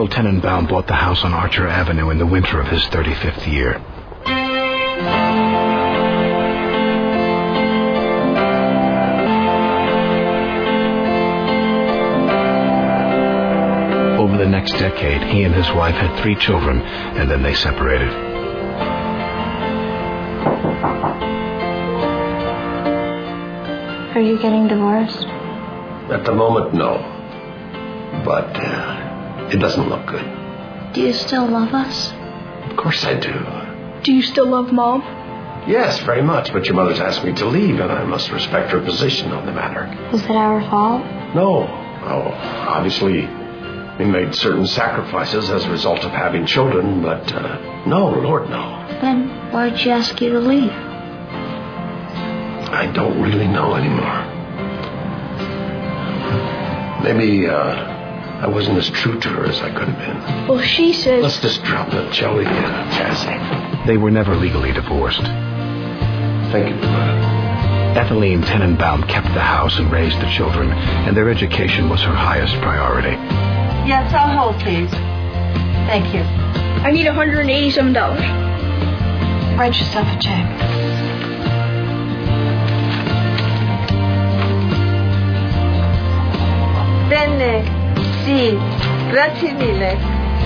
Harold Tenenbaum bought the house on Archer Avenue in the winter of his 35th year. Over the next decade, he and his wife had 3 children, and then they separated. Are you getting divorced? At the moment, no. But it doesn't look good. Do you still love us? Of course I do. Do you still love Mom? Yes, very much, but your mother's asked me to leave, and I must respect her position on the matter. Was it our fault? No. Oh, obviously, we made certain sacrifices as a result of having children, but no, Lord, no. Then why'd she ask you to leave? I don't really know anymore. Maybe I wasn't as true to her as I could have been. Well, she says... Let's just drop it, shall we, Chazzy? They were never legally divorced. Thank you, Brother. Ethelene Tenenbaum kept the house and raised the children, and their education was her highest priority. Yes, I'll hold, please. Thank you. I need $187. Write yourself a check. Bene, sì, grazie mille.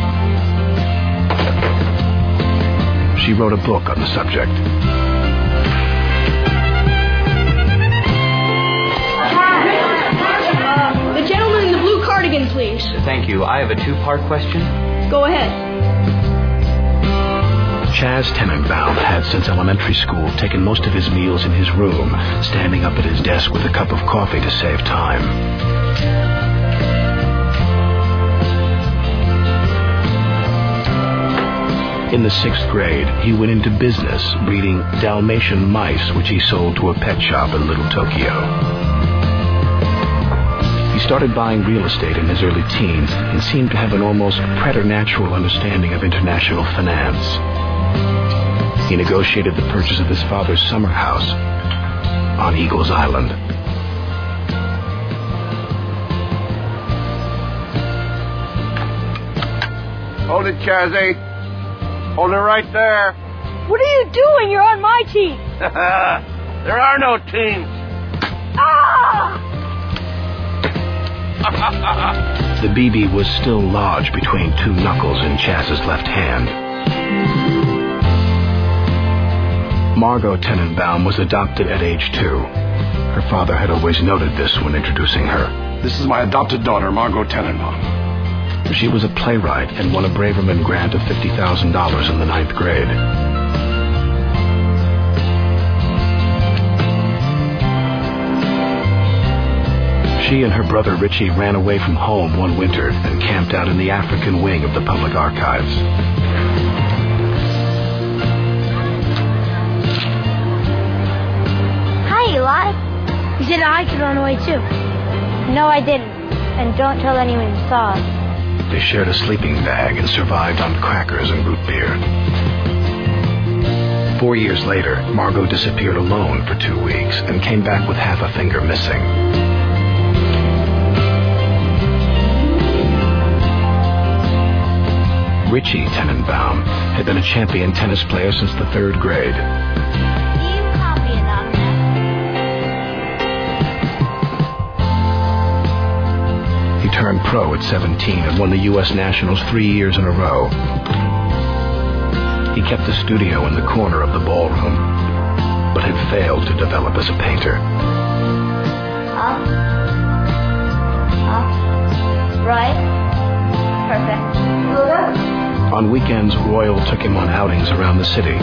She wrote a book on the subject. The gentleman in the blue cardigan, please. Thank you. I have a 2-part question. Go ahead. Chaz Tenenbaum had, since elementary school, taken most of his meals in his room, standing up at his desk with a cup of coffee to save time. In the 6th grade, he went into business, breeding Dalmatian mice, which he sold to a pet shop in Little Tokyo. He started buying real estate in his early teens and seemed to have an almost preternatural understanding of international finance. He negotiated the purchase of his father's summer house on Eagles Island. Hold it, Chazzy. Hold it right there. What are you doing? You're on my team. There are no teams. Ah! The BB was still lodged between 2 knuckles in Chaz's left hand. Margot Tenenbaum was adopted at age 2. Her father had always noted this when introducing her. This is my adopted daughter, Margot Tenenbaum. She was a playwright and won a Braverman grant of $50,000 in the 9th grade. She and her brother Richie ran away from home one winter and camped out in the African wing of the public archives. Hi, Eli. You said I could run away too. No, I didn't. And don't tell anyone you saw us. They shared a sleeping bag and survived on crackers and root beer. 4 years later, Margot disappeared alone for 2 weeks and came back with half a finger missing. Richie Tenenbaum had been a champion tennis player since the 3rd grade. He turned pro at 17 and won the U.S. Nationals 3 years in a row. He kept the studio in the corner of the ballroom, but had failed to develop as a painter. Right. Perfect. On weekends, Royal took him on outings around the city.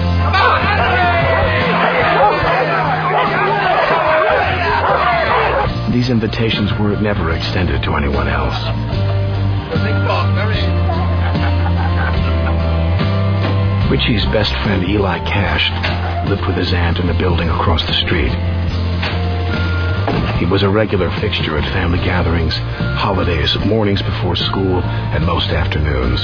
These invitations were never extended to anyone else. Richie's best friend Eli Cash lived with his aunt in a building across the street. He was a regular fixture at family gatherings, holidays, mornings before school, and most afternoons.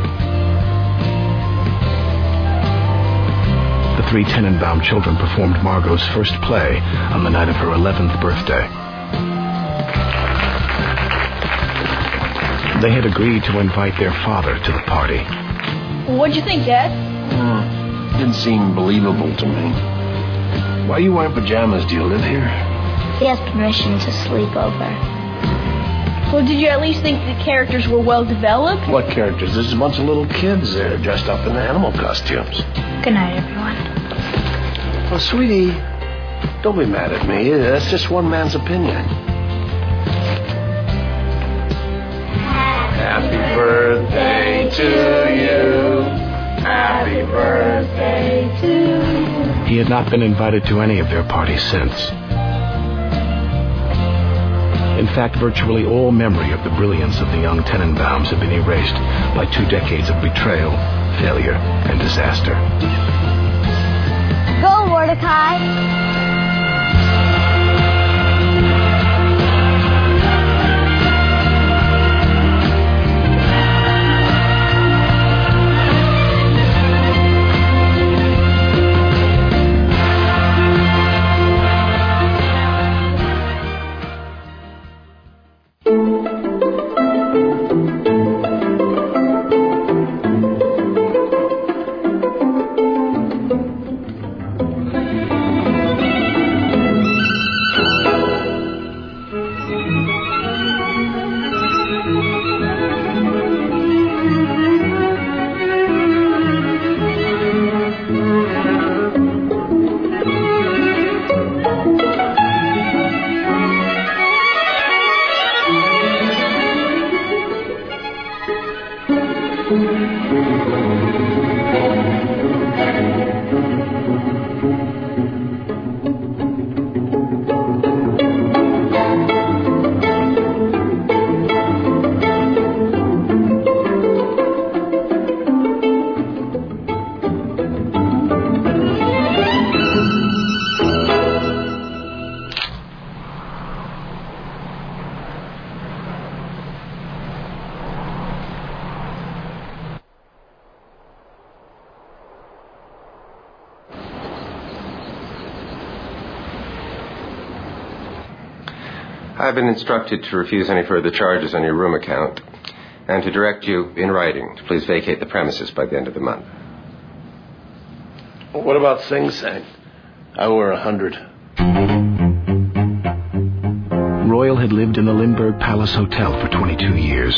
The 3 Tenenbaum children performed Margot's first play on the night of her 11th birthday. They had agreed to invite their father to the party. What'd you think, Dad? Didn't seem believable to me. Why are you wearing pajamas? Do you live here? He has permission to sleep over. Well, did you at least think the characters were well developed? What characters? There's a bunch of little kids there dressed up in animal costumes. Good night, everyone. Oh, sweetie, don't be mad at me. That's just one man's opinion. Happy birthday to you. Happy birthday to you. He had not been invited to any of their parties since. In fact, virtually all memory of the brilliance of the young Tenenbaums had been erased by 2 decades of betrayal, failure, and disaster. Go, Mordecai! I've been instructed to refuse any further charges on your room account and to direct you in writing to please vacate the premises by the end of the month. What about Sing Sang? I owe her $100. Royal had lived in the Lindbergh Palace Hotel for 22 years.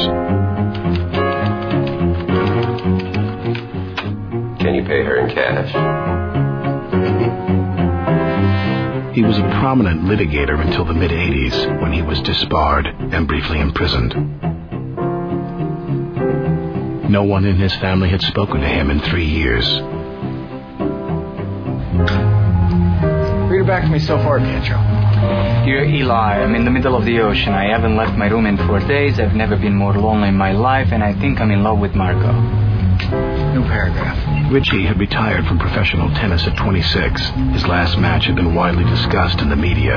Can you pay her in cash? He was a prominent litigator until the mid-'80s, when he was disbarred and briefly imprisoned. No one in his family had spoken to him in 3 years. Read it back to me so far, Pietro. Dear Eli, I'm in the middle of the ocean. I haven't left my room in 4 days. I've never been more lonely in my life, and I think I'm in love with Margot. New paragraph. Richie had retired from professional tennis at 26. His last match had been widely discussed in the media.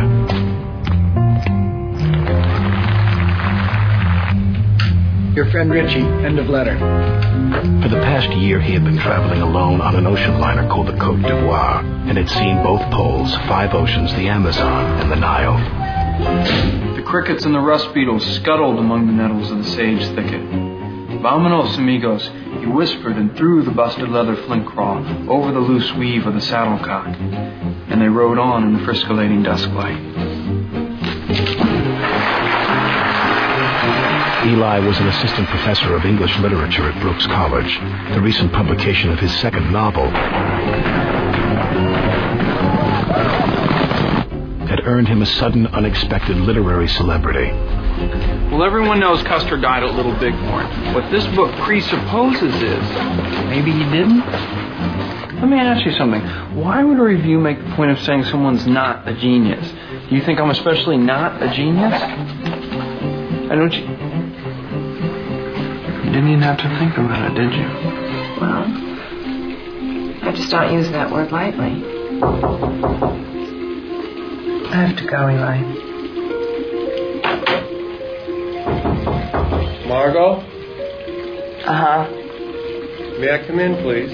Your friend Richie, end of letter. For the past year, he had been traveling alone on an ocean liner called the Côte d'Ivoire and had seen both poles, 5 oceans, the Amazon and the Nile. The crickets and the rust beetles scuttled among the nettles of the sage thicket. Vámonos, amigos, he whispered and threw the busted leather flint craw over the loose weave of the saddlecock, and they rode on in the friscolating dusk light. Eli was an assistant professor of English literature at Brooks College. The recent publication of his second novel had earned him a sudden, unexpected literary celebrity. Well, everyone knows Custer died at Little Bighorn. What this book presupposes is maybe he didn't. Let me ask you something. Why would a review make the point of saying someone's not a genius? Do you think I'm especially not a genius? I don't. You didn't even have to think about it, did you? Well, I just don't use that word lightly. I have to go, Eli. Margot? Uh-huh. May I come in, please?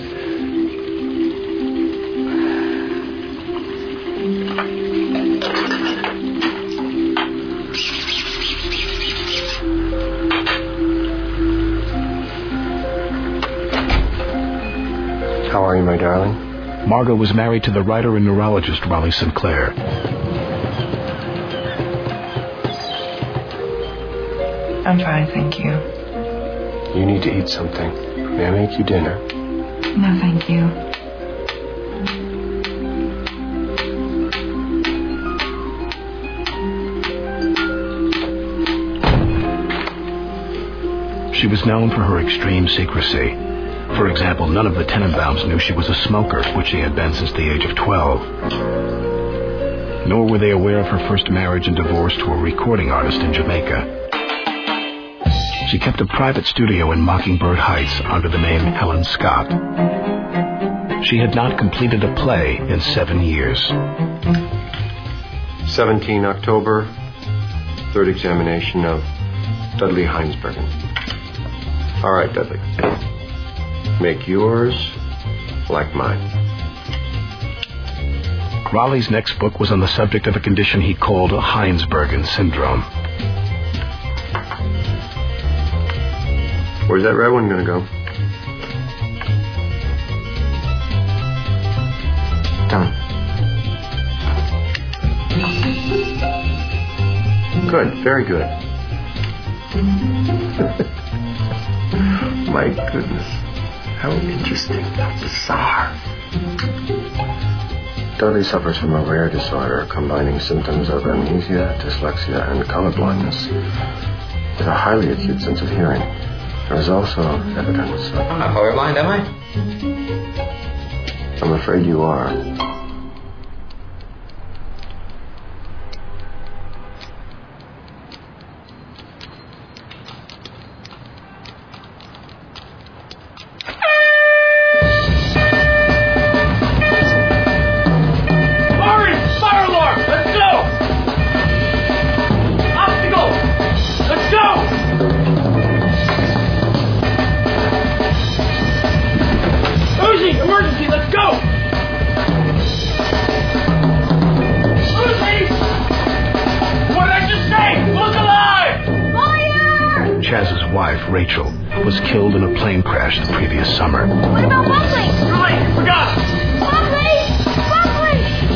darling? Margot was married to the writer and neurologist Raleigh Sinclair. I'm fine, thank you. You need to eat something. May I make you dinner? No, thank you. She was known for her extreme secrecy. For example, none of the Tenenbaums knew she was a smoker, which she had been since the age of 12. Nor were they aware of her first marriage and divorce to a recording artist in Jamaica. She kept a private studio in Mockingbird Heights under the name Helen Scott. She had not completed a play in 7 years. 17 October, third examination of Dudley Heinsbergen. All right, Dudley. Make yours like mine. Raleigh's next book was on the subject of a condition he called Heinsbergen syndrome. Where's that red one going to go? Down. Good, very good. My goodness. How interesting. How bizarre. Dudley suffers from a rare disorder combining symptoms of amnesia, dyslexia, and colorblindness with a highly acute sense of hearing. There is also evidence. I'm not colorblind, am I? I'm afraid you are. Chaz's wife, Rachel, was killed in a plane crash the previous summer. What about Buckley? Julie, forgot! Buckley! Buckley!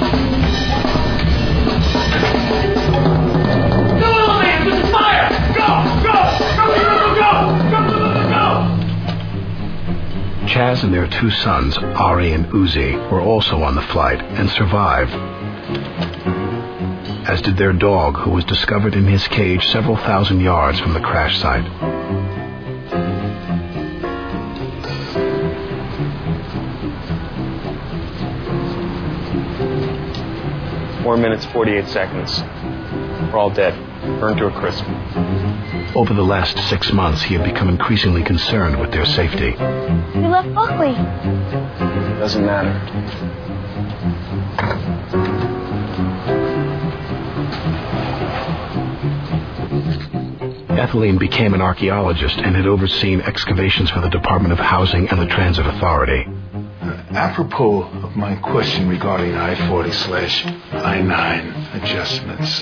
No elevator! There's a fire! Go! Go! Go! Chaz and their 2 sons, Ari and Uzi, were also on the flight and survived. As did their dog, who was discovered in his cage several thousand yards from the crash site. Four minutes, 48 seconds. We're all dead. Burned to a crisp. Over the last 6 months, he had become increasingly concerned with their safety. We left Buckley. Doesn't matter. Ethelene became an archaeologist and had overseen excavations for the Department of Housing and the Transit Authority. Apropos of my question regarding I-40/I-9 adjustments.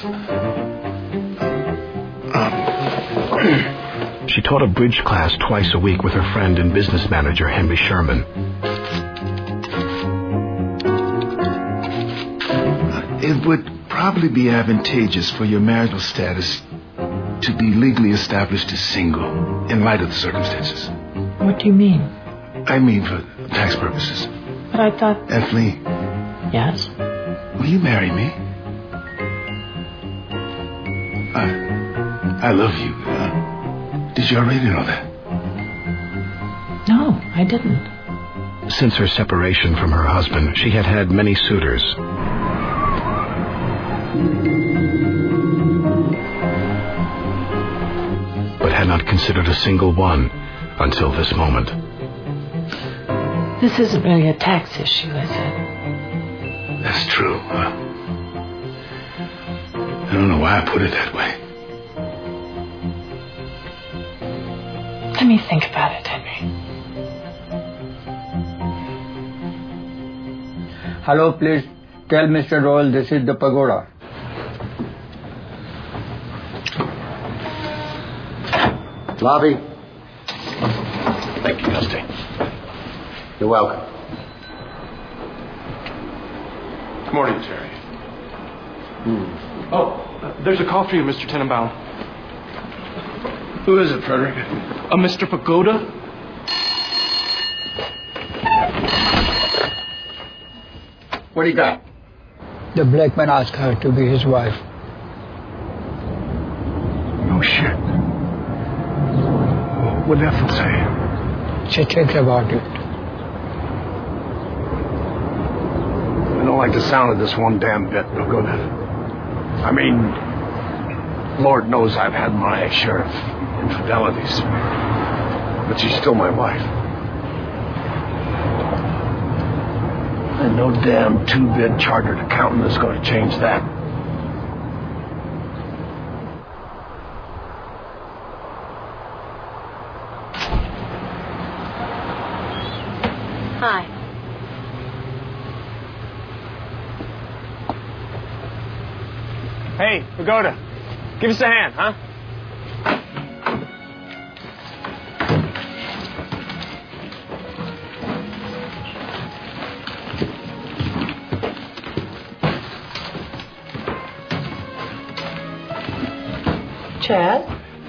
She taught a bridge class twice a week with her friend and business manager, Henry Sherman. It would probably be advantageous for your marital status to be legally established as single in light of the circumstances. What do you mean? I mean for tax purposes. But I thought... Ethelene. Yes? Will you marry me? I love you. Did you already know that? No, I didn't. Since her separation from her husband, she had had many suitors. But had not considered a single one until this moment. This isn't really a tax issue, is it? That's true. I don't know why I put it that way. Let me think about it, Henry. Hello, please tell Mr. Royal this is the pagoda. Lobby. Thank you, Dusty. You're welcome. Morning, Terry. Oh, there's a call for you, Mr. Tenenbaum. Who is it, Frederick? A Mr. Pagoda? What do you got? The black man asked her to be his wife. Oh, shit. What'd Ethel say? She thinks about it. I don't like the sound of this one damn bit, Pagoda. I mean, Lord knows I've had my share of infidelities. But she's still my wife. And no damn two-bit chartered accountant is going to change that. Hi. Hey, Pagoda, give us a hand, huh? Chad?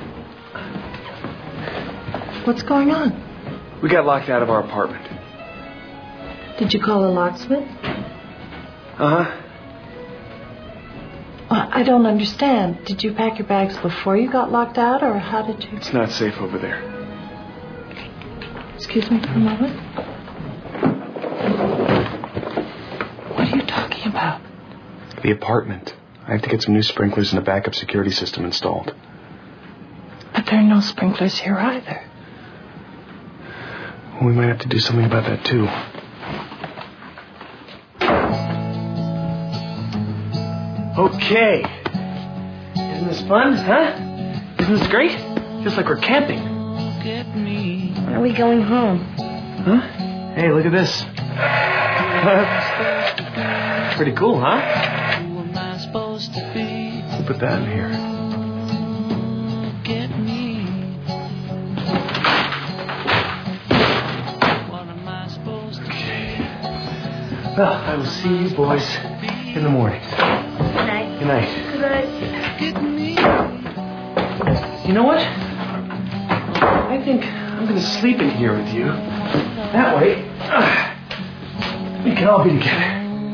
What's going on? We got locked out of our apartment. Did you call a locksmith? Uh-huh. Well, I don't understand. Did you pack your bags before you got locked out, or how did you... It's not safe over there. Excuse me for a moment. What are you talking about? The apartment. I have to get some new sprinklers and a backup security system installed. But there are no sprinklers here either. We might have to do something about that, too. Okay. Isn't this fun, huh? Isn't this great? Just like we're camping. When are we going home? Huh? Hey, look at this. Pretty cool, huh? We'll put that in here. Well, I will see you boys in the morning. Good night. Good night. Good night. You know what? I think I'm going to sleep in here with you. That way, we can all be together.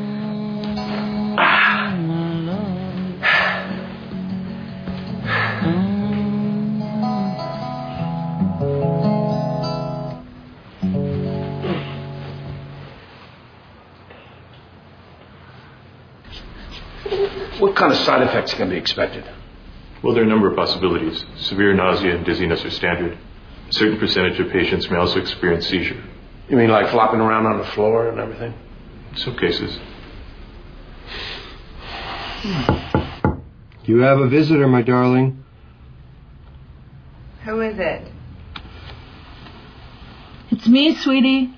What kind of side effects can be expected? Well, there are a number of possibilities. Severe nausea and dizziness are standard. A certain percentage of patients may also experience seizure. You mean like flopping around on the floor and everything? In some cases. You have a visitor, my darling. Who is it? It's me, sweetie.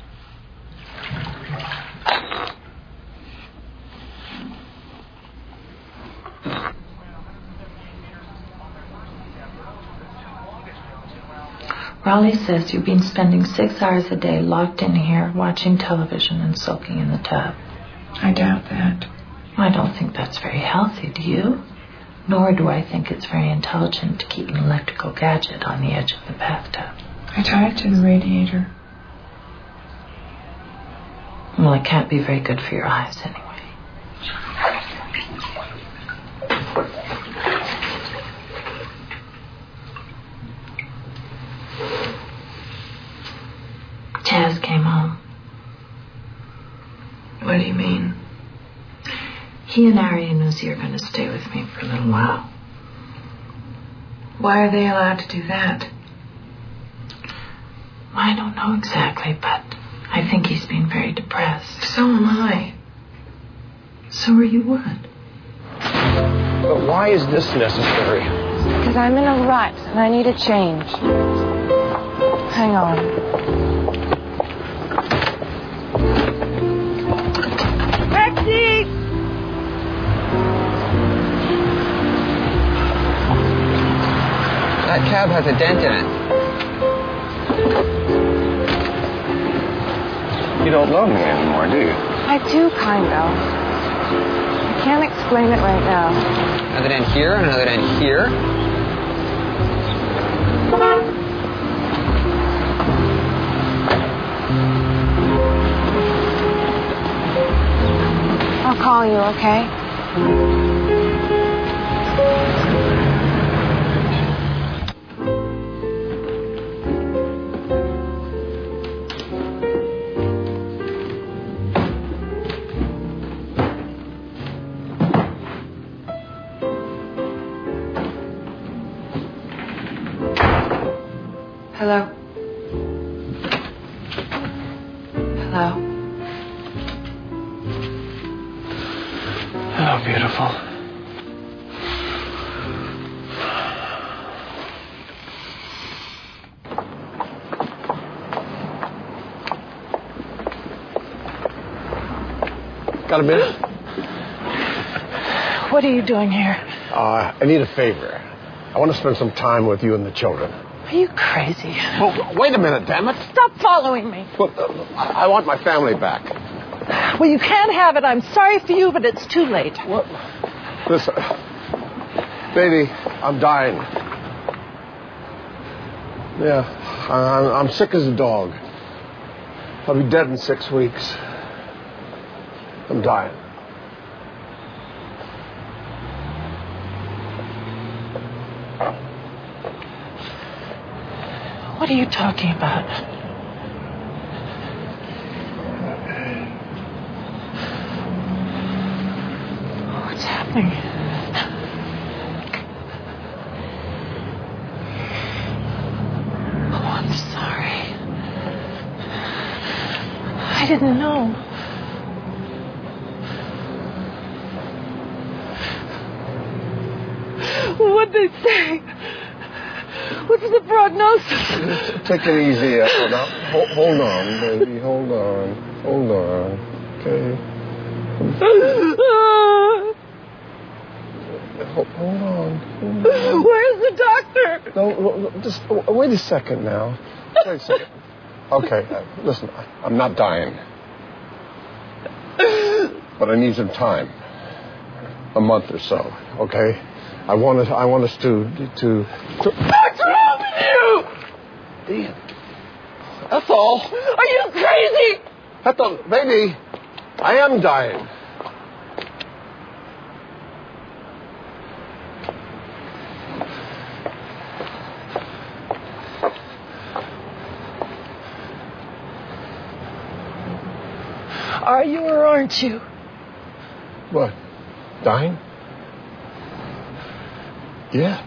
Raleigh says you've been spending 6 hours a day locked in here, watching television and soaking in the tub. I doubt that. I don't think that's very healthy, do you? Nor do I think it's very intelligent to keep an electrical gadget on the edge of the bathtub. I tie it to the radiator. Well, it can't be very good for your eyes anyway. Chaz came home. What do you mean? He and Ari and Uzi are going to stay with me for a little while. Why are they allowed to do that? I don't know exactly, but I think he's been very depressed. So am I. So are you what? But why is this necessary? Because I'm in a rut and I need a change. Hang on. Taxi! That cab has a dent in it. You don't love me anymore, do you? I do, kind of. can't explain it right now. Another end here, another end here. I'll call you, okay? Hello? Hello? Oh, beautiful. Got a minute? What are you doing here? I need a favor. I want to spend some time with you and the children. Are you crazy? Well, wait a minute, damn it. Stop following me. Well, I want my family back. Well, you can't have it. I'm sorry for you, but it's too late. What? Listen, baby, I'm dying. Yeah, I'm sick as a dog. I'll be dead in 6 weeks. I'm dying. What are you talking about? What's happening? Oh, I'm sorry. I didn't know. What'd they say? What's the prognosis? Take it easy. Hold on, baby. Hold on. Hold on. Okay. Hold on. Where's the doctor? No, just wait a second now. Wait a second. Okay, listen, I'm not dying. But I need some time. A month or so, okay? I want us to What's wrong with you? Ian. That's all. Are you crazy? That's all. Baby, I am dying. Are you or aren't you? What? Dying? Yeah.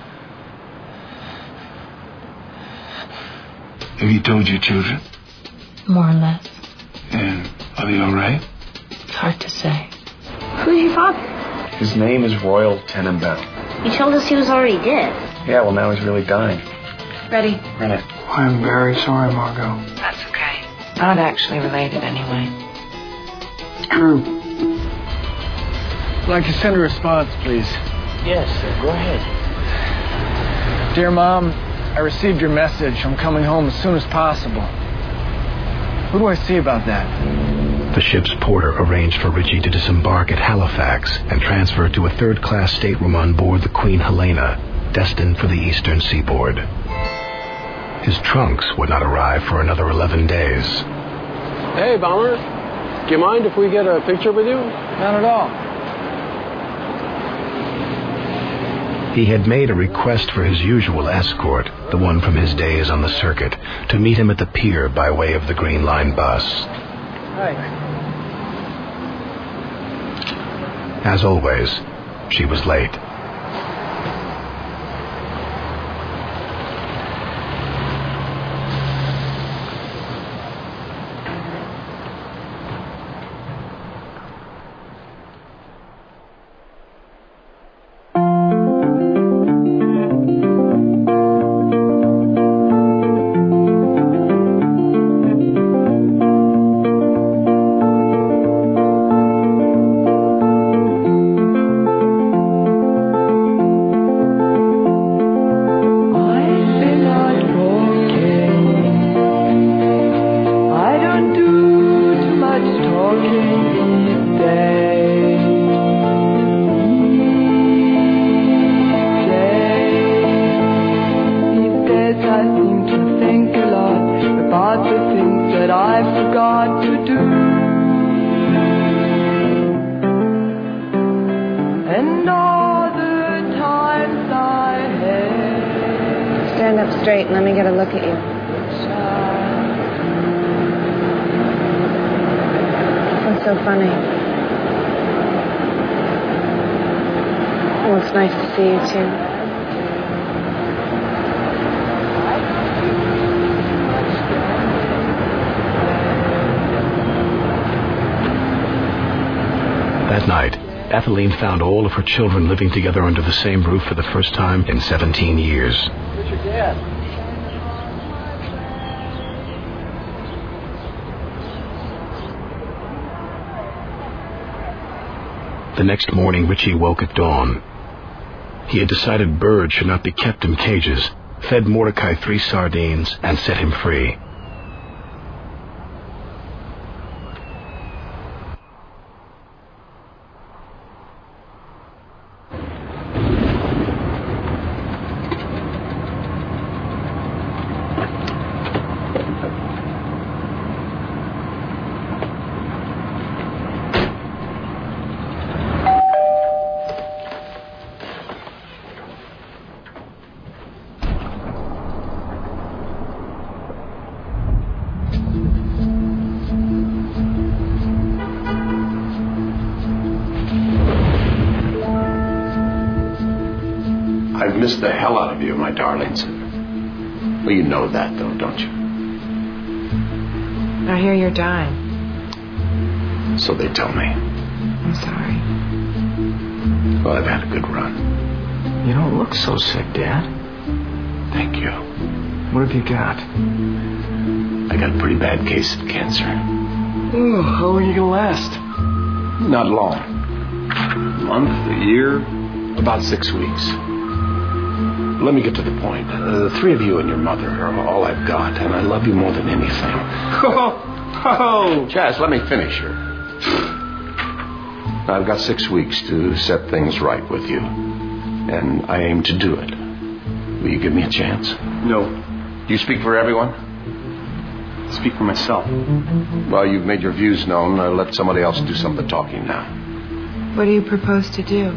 Have you told your children? More or less. And are they all right? It's hard to say. Who's your father? His name is Royal Tenenbaum. You told us he was already dead. Yeah, well, now he's really dying. Ready? Run it. I'm very sorry, Margot. That's okay. Not actually related anyway. Drew. I'd like to send a response, please. Yes, sir. Go ahead. Dear Mom, I received your message. I'm coming home as soon as possible. Who do I see about that? The ship's porter arranged for Richie to disembark at Halifax and transfer to a third-class stateroom on board the Queen Helena, destined for the eastern seaboard. His trunks would not arrive for another 11 days. Hey, Bomber. Do you mind if we get a picture with you? Not at all. He had made a request for his usual escort, the one from his days on the circuit, to meet him at the pier by way of the Green Line bus. Hi. As always, she was late. stand up straight and let me get a look at you. What's so funny? Well, it's nice to see you, too. That night, Etheline found all of her children living together under the same roof for the first time in 17 years. Where's your dad? The next morning, Richie woke at dawn. He had decided birds should not be kept in cages, fed Mordecai 3 sardines, and set him free. I've missed the hell out of you, my darlings. Well, you know that, though, don't you? I hear you're dying. So they tell me. I'm sorry. Well, I've had a good run. You don't look so sick, Dad. Thank you. What have you got? I got a pretty bad case of cancer. Oh, how long are you going to last? Not long. A month, a year, about 6 weeks. Let me get to the point. The 3 of you and your mother are all I've got, and I love you more than anything. Oh, Chaz, let me finish here. I've got 6 weeks to set things right with you, and I aim to do it. Will you give me a chance? No. Do you speak for everyone? I speak for myself. Well, you've made your views known. Let somebody else do some of the talking now. What do you propose to do?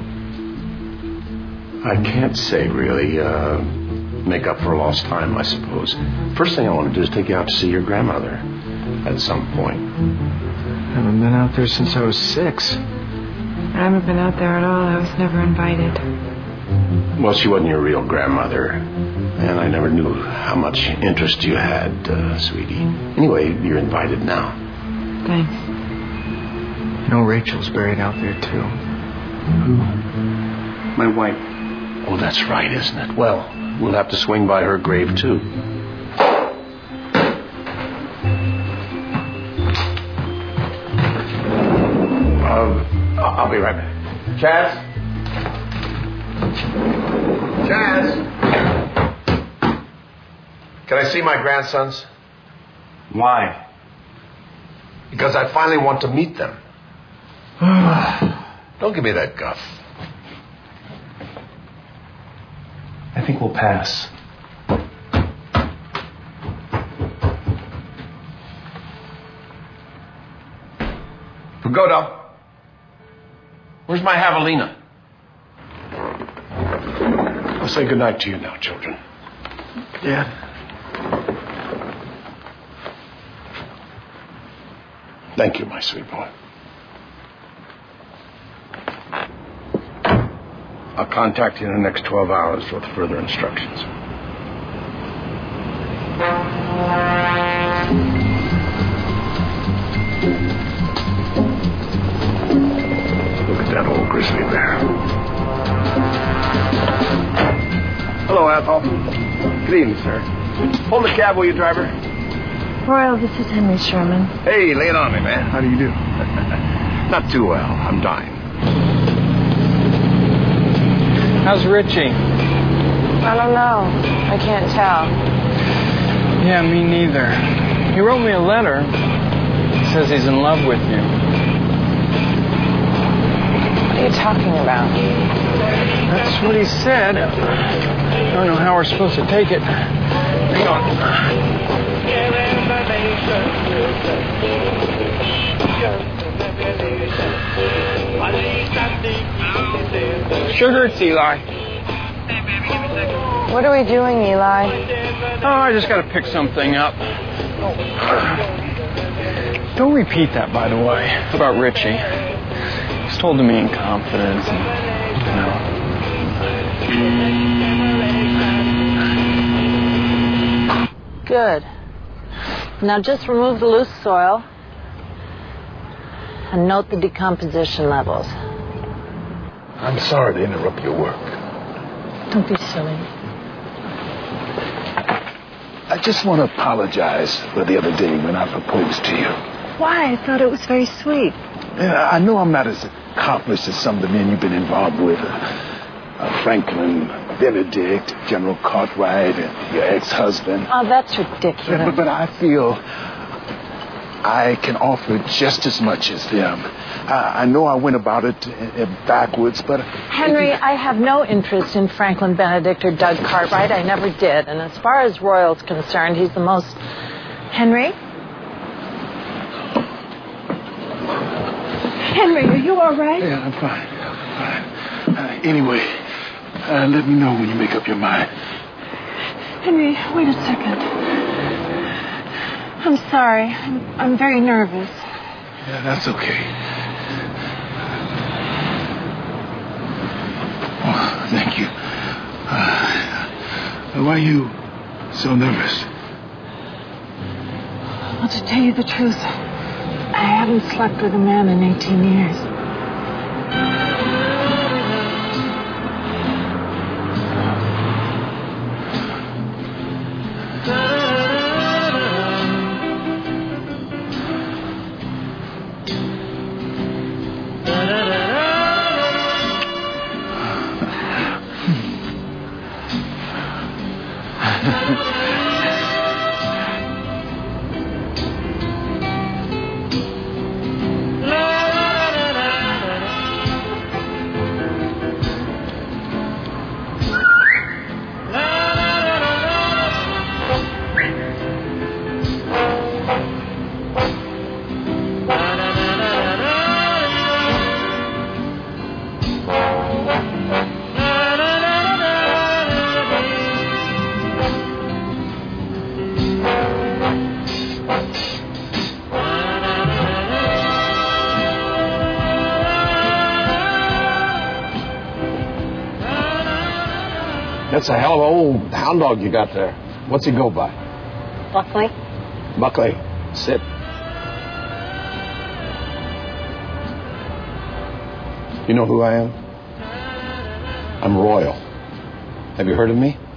I can't say, really. Make up for lost time, I suppose. First thing I want to do is take you out to see your grandmother at some point. I haven't been out there since I was 6. I haven't been out there at all. I was never invited. Well, she wasn't your real grandmother, and I never knew how much interest you had, sweetie. Anyway, you're invited now. Thanks. You know, Rachel's buried out there, too. Who? My wife. Oh, that's right, isn't it? Well, we'll have to swing by her grave, too. I'll be right back. Chaz? Chaz? Can I see my grandsons? Why? Because I finally want to meet them. Don't give me that guff. I think we'll pass. Pagoda, where's my javelina? I'll say goodnight to you now, children. Dad. Thank you, my sweet boy. I'll contact you in the next 12 hours with further instructions. Look at that old grizzly bear. Hello, Ethel. Good evening, sir. Hold the cab, will you, driver? Royal, this is Henry Sherman. Hey, lay it on me, man. How do you do? Not too well. I'm dying. How's Richie? I don't know. I can't tell. Yeah, me neither. He wrote me a letter. He says he's in love with you. What are you talking about? That's what he said. I don't know how we're supposed to take it. Hang on. Sugar, it's Eli. Hey, baby, give me a second. What are we doing, Eli? Oh, I just got to pick something up. Don't repeat that, by the way, about Richie. He's told to me in confidence, and, Good. Now just remove the loose soil and note the decomposition levels. I'm sorry to interrupt your work. Don't be silly. I just want to apologize for the other day when I proposed to you. Why? I thought it was very sweet. Yeah, I know I'm not as accomplished as some of the men you've been involved with. Franklin, Benedict, General Cartwright, and your ex-husband. Oh, that's ridiculous. But I feel I can offer just as much as them. I know I went about it backwards, but... Henry, I have no interest in Franklin Benedict or Doug Cartwright. I never did. And as far as Royal's concerned, he's the most... Henry? Henry, are you all right? Yeah, I'm fine. Anyway, let me know when you make up your mind. Henry, wait a second. I'm sorry. I'm very nervous. Yeah, that's okay. Oh, thank you. Why are you so nervous? Well, to tell you the truth, I haven't slept with a man in 18 years. That's a hell of an old hound dog you got there. What's he go by? Buckley. Buckley. Sit. You know who I am? I'm Royal. Have you heard of me?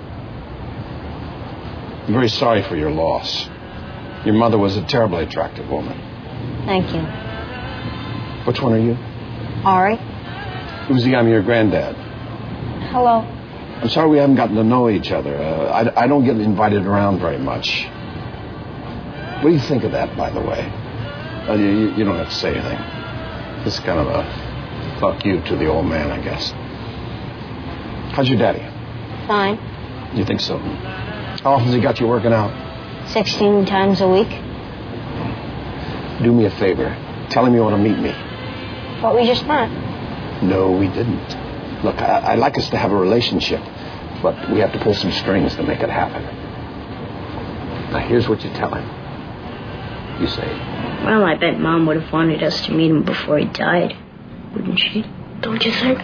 I'm very sorry for your loss. Your mother was a terribly attractive woman. Thank you. Which one are you? Ari. Uzi, I'm your granddad. Hello. I'm sorry we haven't gotten to know each other. I don't get invited around very much. What do you think of that, by the way? You don't have to say anything. It's kind of a fuck you to the old man, I guess. How's your daddy? Fine. You think so? How often's he got you working out? 16 times a week. Do me a favor. Tell him you want to meet me. But we just met. No, we didn't. Look, I'd like us to have a relationship, but we have to pull some strings to make it happen. Now, here's what you tell him. You say, Well, I bet Mom would have wanted us to meet him before he died. Wouldn't she? Don't you think?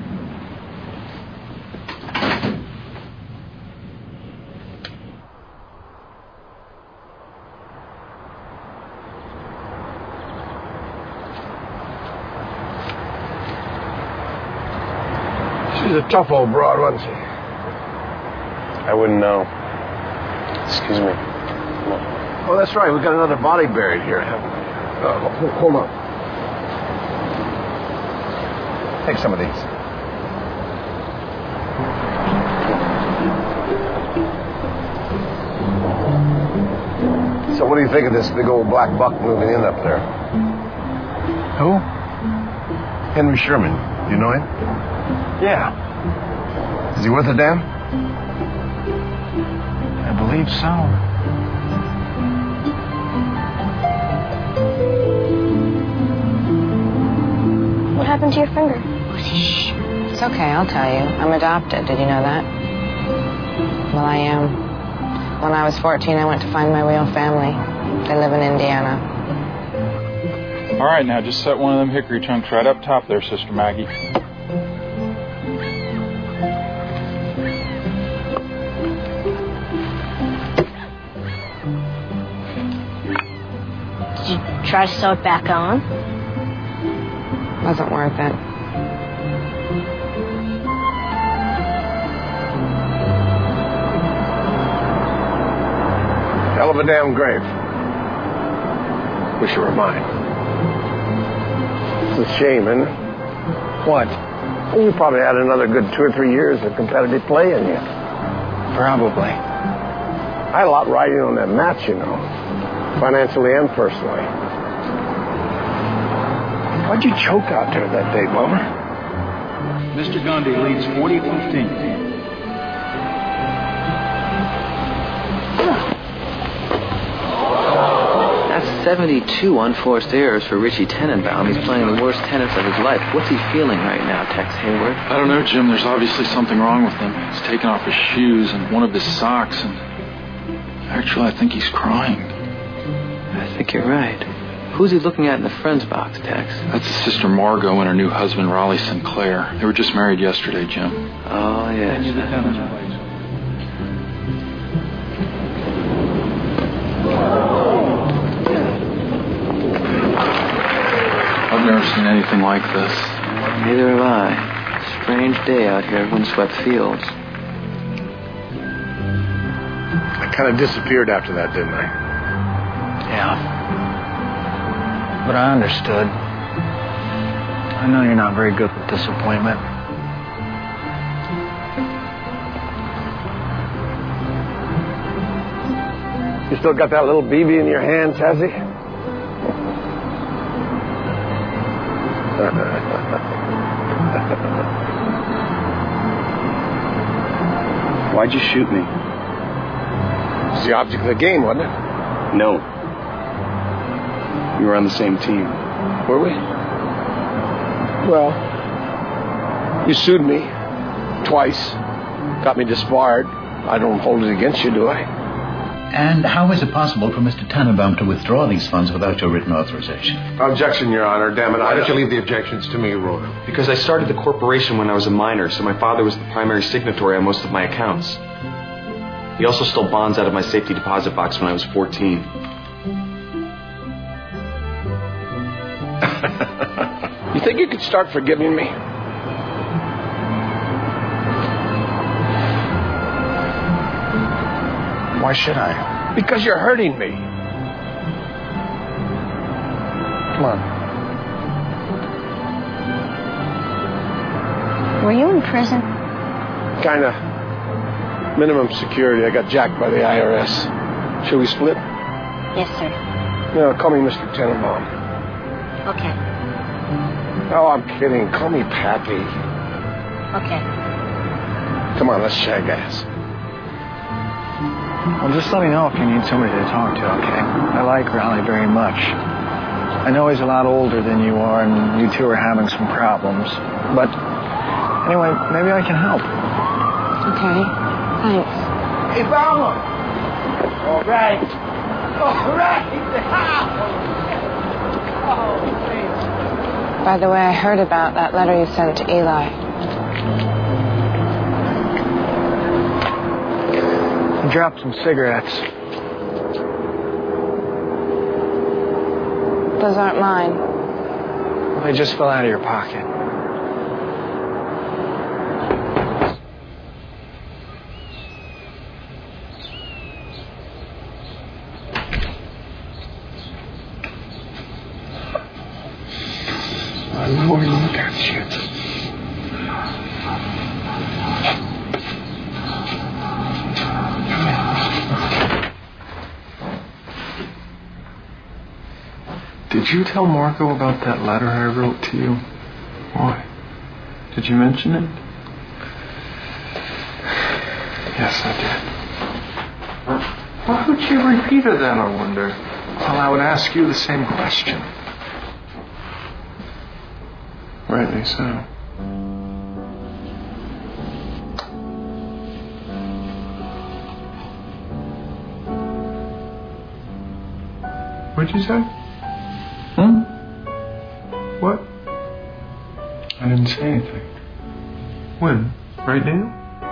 She's a tough old broad, wasn't she? I wouldn't know. Excuse me. Oh, that's right. We've got another body buried here. Hold on. Take some of these. So what do you think of this big old black buck moving in up there? Who? Henry Sherman. You know him? Yeah. Is he worth a damn? I believe so. What happened to your finger? It's okay, I'll tell you. I'm adopted. Did you know that? Well, I am. When I was 14, I went to find my real family. They live in Indiana. All right, now just set one of them hickory chunks right up top there, Sister Maggie. Did you try to sew it back on? Wasn't worth it. Hell of a damn grave. Wish you were mine. It's a shame, isn't it? What? Well, you probably had another good 2 or 3 years of competitive play in you. Probably. I had a lot riding on that match, you know. Financially and personally. Why'd you choke out there that day, Bummer? Mr. Gandhi leads 40-15. That's 72 unforced errors for Richie Tenenbaum. He's playing the worst tennis of his life. What's he feeling right now, Tex Hayward? I don't know, Jim. There's obviously something wrong with him. He's taken off his shoes and one of his socks, and actually, I think he's crying. I think you're right. Who's he looking at in the friends box, Tex? That's his sister Margot and her new husband, Raleigh Sinclair. They were just married yesterday, Jim. Oh, yes. I've never seen anything like this. Neither have I. Strange day out here at Windswept Fields. I kind of disappeared after that, didn't I? Yeah. But I understood. I know you're not very good with disappointment. You still got that little BB in your hands, has he? Why'd you shoot me? It's the object of the game, wasn't it? No. We were on the same team. Were we? Well, you sued me twice, got me disbarred. I don't hold it against you, do I? And how is it possible for Mr. Tannenbaum to withdraw these funds without your written authorization? Objection, Your Honor. Damn it. Why don't you leave the objections to me, Royal? Because I started the corporation when I was a minor, so my father was the primary signatory on most of my accounts. He also stole bonds out of my safety deposit box when I was 14. You think you could start forgiving me? Why should I? Because you're hurting me. Come on. Were you in prison? Kinda. Minimum security. I got jacked by the IRS. Shall we split? Yes, sir. No, call me Mr. Tenenbaum. Okay. Oh, I'm kidding. Call me Pappy. Okay. Come on, let's shag ass. Well, just let me know if you need somebody to talk to, okay? I like Raleigh very much. I know he's a lot older than you are, and you two are having some problems. But anyway, maybe I can help. Okay. Thanks. Hey, Bauer! All right. All right. By the way, I heard about that letter you sent to Eli. I dropped some cigarettes. Those aren't mine. They just fell out of your pocket. My Lord, look at you. Did you tell Marco about that letter I wrote to you? Why? Did you mention it? Yes, I did. Why would you repeat it then, I wonder? Well, I would ask you the same question. Rightly so. What'd you say? What? I didn't say anything. When? Right now?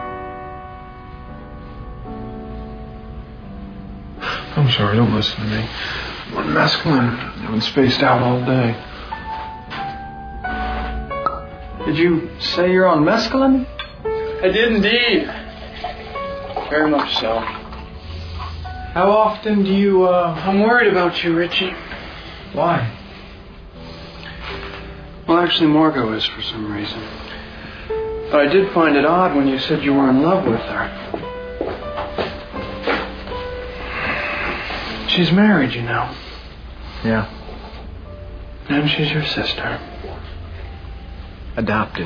I'm sorry, don't listen to me. I'm on mescaline. I've been spaced out all day. Did you say you're on mescaline? I did indeed. Very much so. How often do you, I'm worried about you, Richie. Why? Well, actually, Margot is for some reason. But I did find it odd when you said you were in love with her. She's married, you know. Yeah. And she's your sister. Adopted.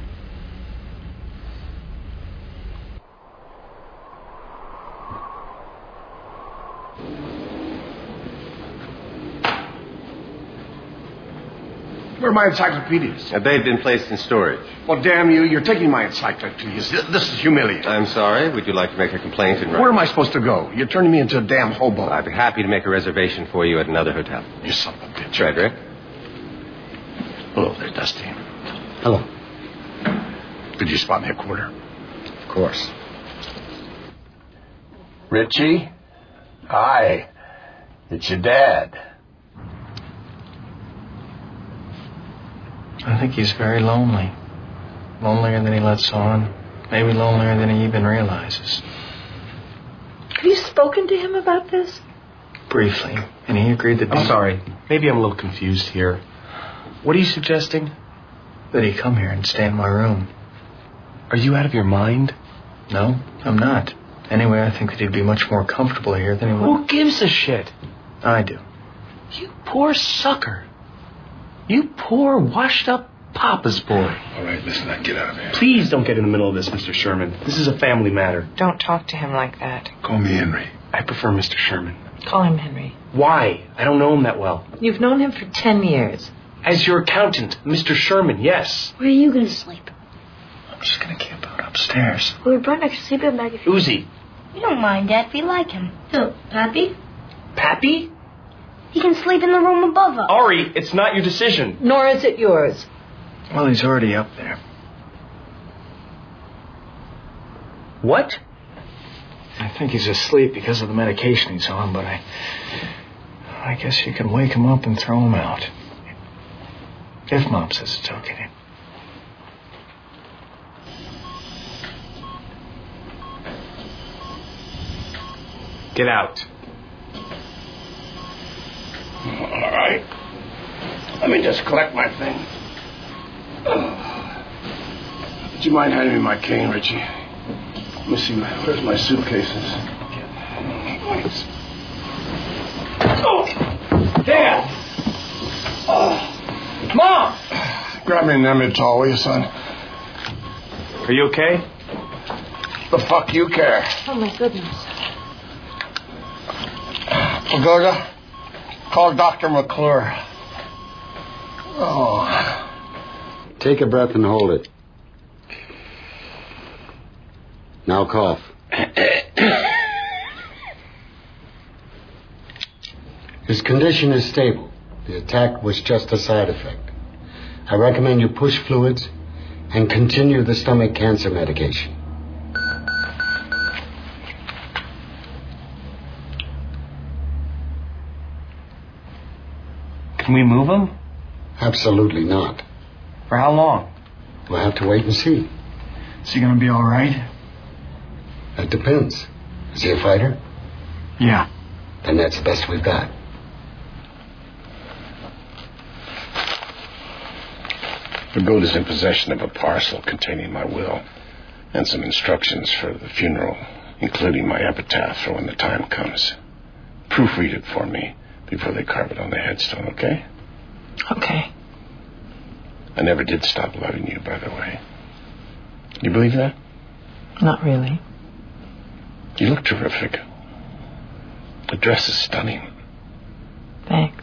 Where are my encyclopedias? They've been placed in storage. Well, damn you, you're taking my encyclopedias. This is humiliating. I'm sorry. Would you like to make a complaint in writing? Where am I supposed to go? You're turning me into a damn hobo. I'd be happy to make a reservation for you at another hotel. You son of a bitch. Frederick. Hello there, Dusty. Hello. Did you spot me a quarter? Of course. Richie? Hi. It's your dad. I think he's very lonely. Lonelier than he lets on. Maybe lonelier than he even realizes. Have you spoken to him about this? Briefly. And he agreed that... I'm sorry. Maybe I'm a little confused here. What are you suggesting? That he come here and stay in my room. Are you out of your mind? No, I'm not. Anyway, I think that he'd be much more comfortable here than he would... Who gives a shit? I do. You poor sucker. You poor, washed-up papa's boy. All right, listen, now get out of here. Please don't get in the middle of this, Mr. Sherman. This is a family matter. Don't talk to him like that. Call me Henry. I prefer Mr. Sherman. Call him Henry. Why? I don't know him that well. You've known him for 10 years. As your accountant, Mr. Sherman, yes. Where are you going to sleep? I'm just going to camp out upstairs. Well, your brother can sleep in back if you... Uzi. You don't mind, Dad, if you like him. Who, Pappy? Pappy? He can sleep in the room above us. Ari, it's not your decision. Nor is it yours. Well, he's already up there. What? I think he's asleep because of the medication he's on, but I guess you can wake him up and throw him out. If Mom says it's okay. Get out. All right. Let me just collect my thing. Would you mind handing me my cane, Richie? Let me see, where's my suitcases? Thanks. Oh! Dad! Mom! Grab me an Emmental, will you, son? Are you okay? The fuck you care? Oh, my goodness. Pagoda, call Dr. McClure. Oh. Take a breath and hold it. Now cough. His condition is stable. The attack was just a side effect. I recommend you push fluids and continue the stomach cancer medication. Can we move him? Absolutely not. For how long? We'll have to wait and see. Is he going to be all right? That depends. Is he a fighter? Yeah. Then that's the best we've got. Pagoda's in possession of a parcel containing my will and some instructions for the funeral, including my epitaph for when the time comes. Proofread it for me before they carve it on the headstone, okay? Okay. I never did stop loving you, by the way. You believe that? Not really. You look terrific. The dress is stunning. Thanks.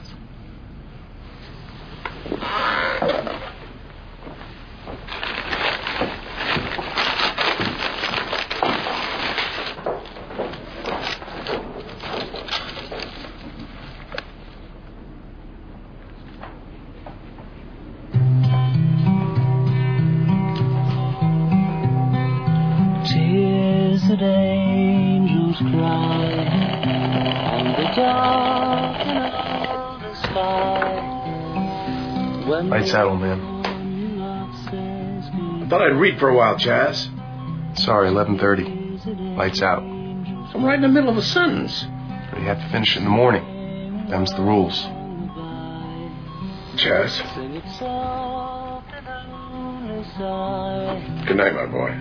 blessed angels cry, and the dark and all the sky. Lights out, old man. I thought I'd read for a while, Chaz. Sorry, 11:30. Lights out. I'm right in the middle of a sentence. But you have to finish it in the morning. Them's the rules. Chaz. Good night, my boy.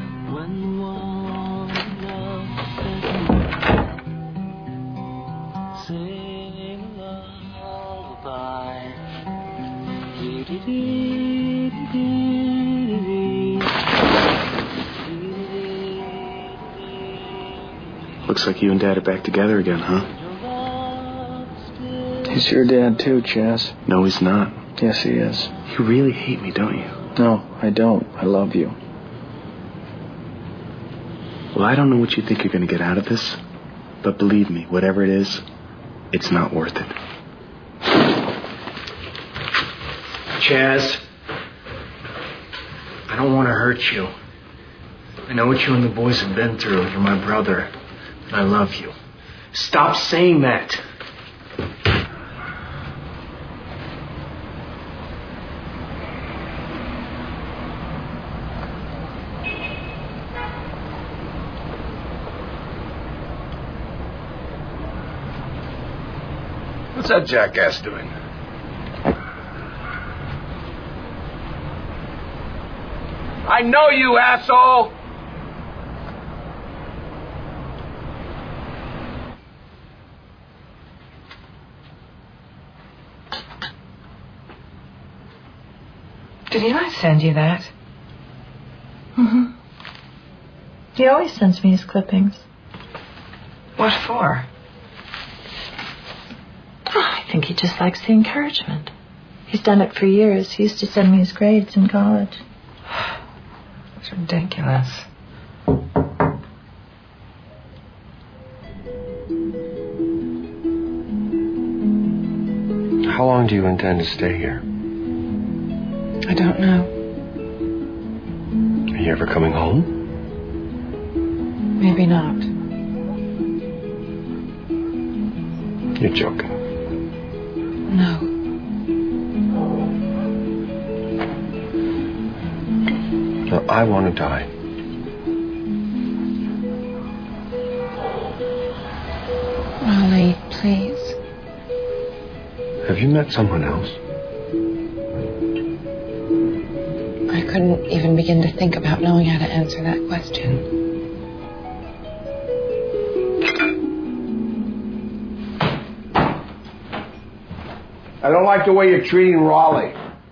Looks like you and Dad are back together again, huh? He's your dad too, Chaz. No, he's not. Yes, he is. You really hate me, don't you? No, I don't. I love you. Well, I don't know what you think you're going to get out of this, but believe me, whatever it is, it's not worth it. Chaz, I don't want to hurt you. I know what you and the boys have been through. You're my brother, and I love you. Stop saying that. What's that jackass doing? I know you, asshole! Did he not send you that? Mm-hmm. He always sends me his clippings. What for? Oh, I think he just likes the encouragement. He's done it for years. He used to send me his grades in college. It's ridiculous. How long do you intend to stay here? I don't know. Are you ever coming home? Maybe not. You're joking. No. No, I want to die. Raleigh, please. Have you met someone else? I couldn't even begin to think about knowing how to answer that question. I don't like the way you're treating Raleigh.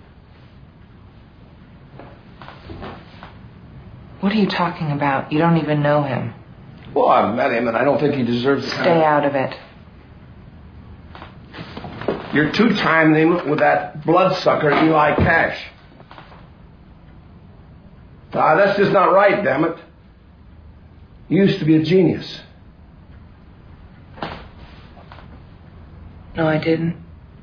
What are you talking about? You don't even know him. Well, I've met him, and I don't think he deserves to Stay out of it. You're two-timing him with that bloodsucker, Eli Cash. That's just not right, damn it. You used to be a genius. No, I didn't.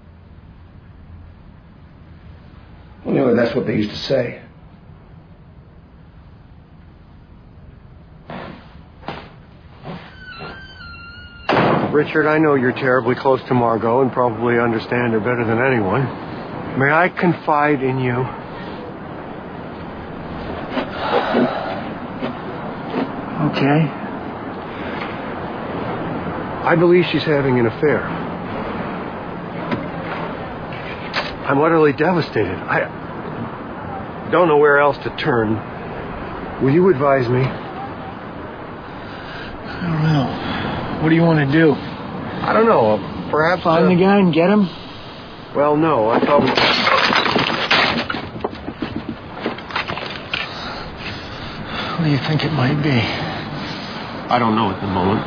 Well, anyway, that's what they used to say. Richard, I know you're terribly close to Margot and probably understand her better than anyone. May I confide in you? Okay. I believe she's having an affair. I'm utterly devastated. I don't know where else to turn. Will you advise me? I don't know. What do you want to do? I don't know. Perhaps... Find the guy and get him? Well, no. I thought we... What do you think it might be? I don't know at the moment.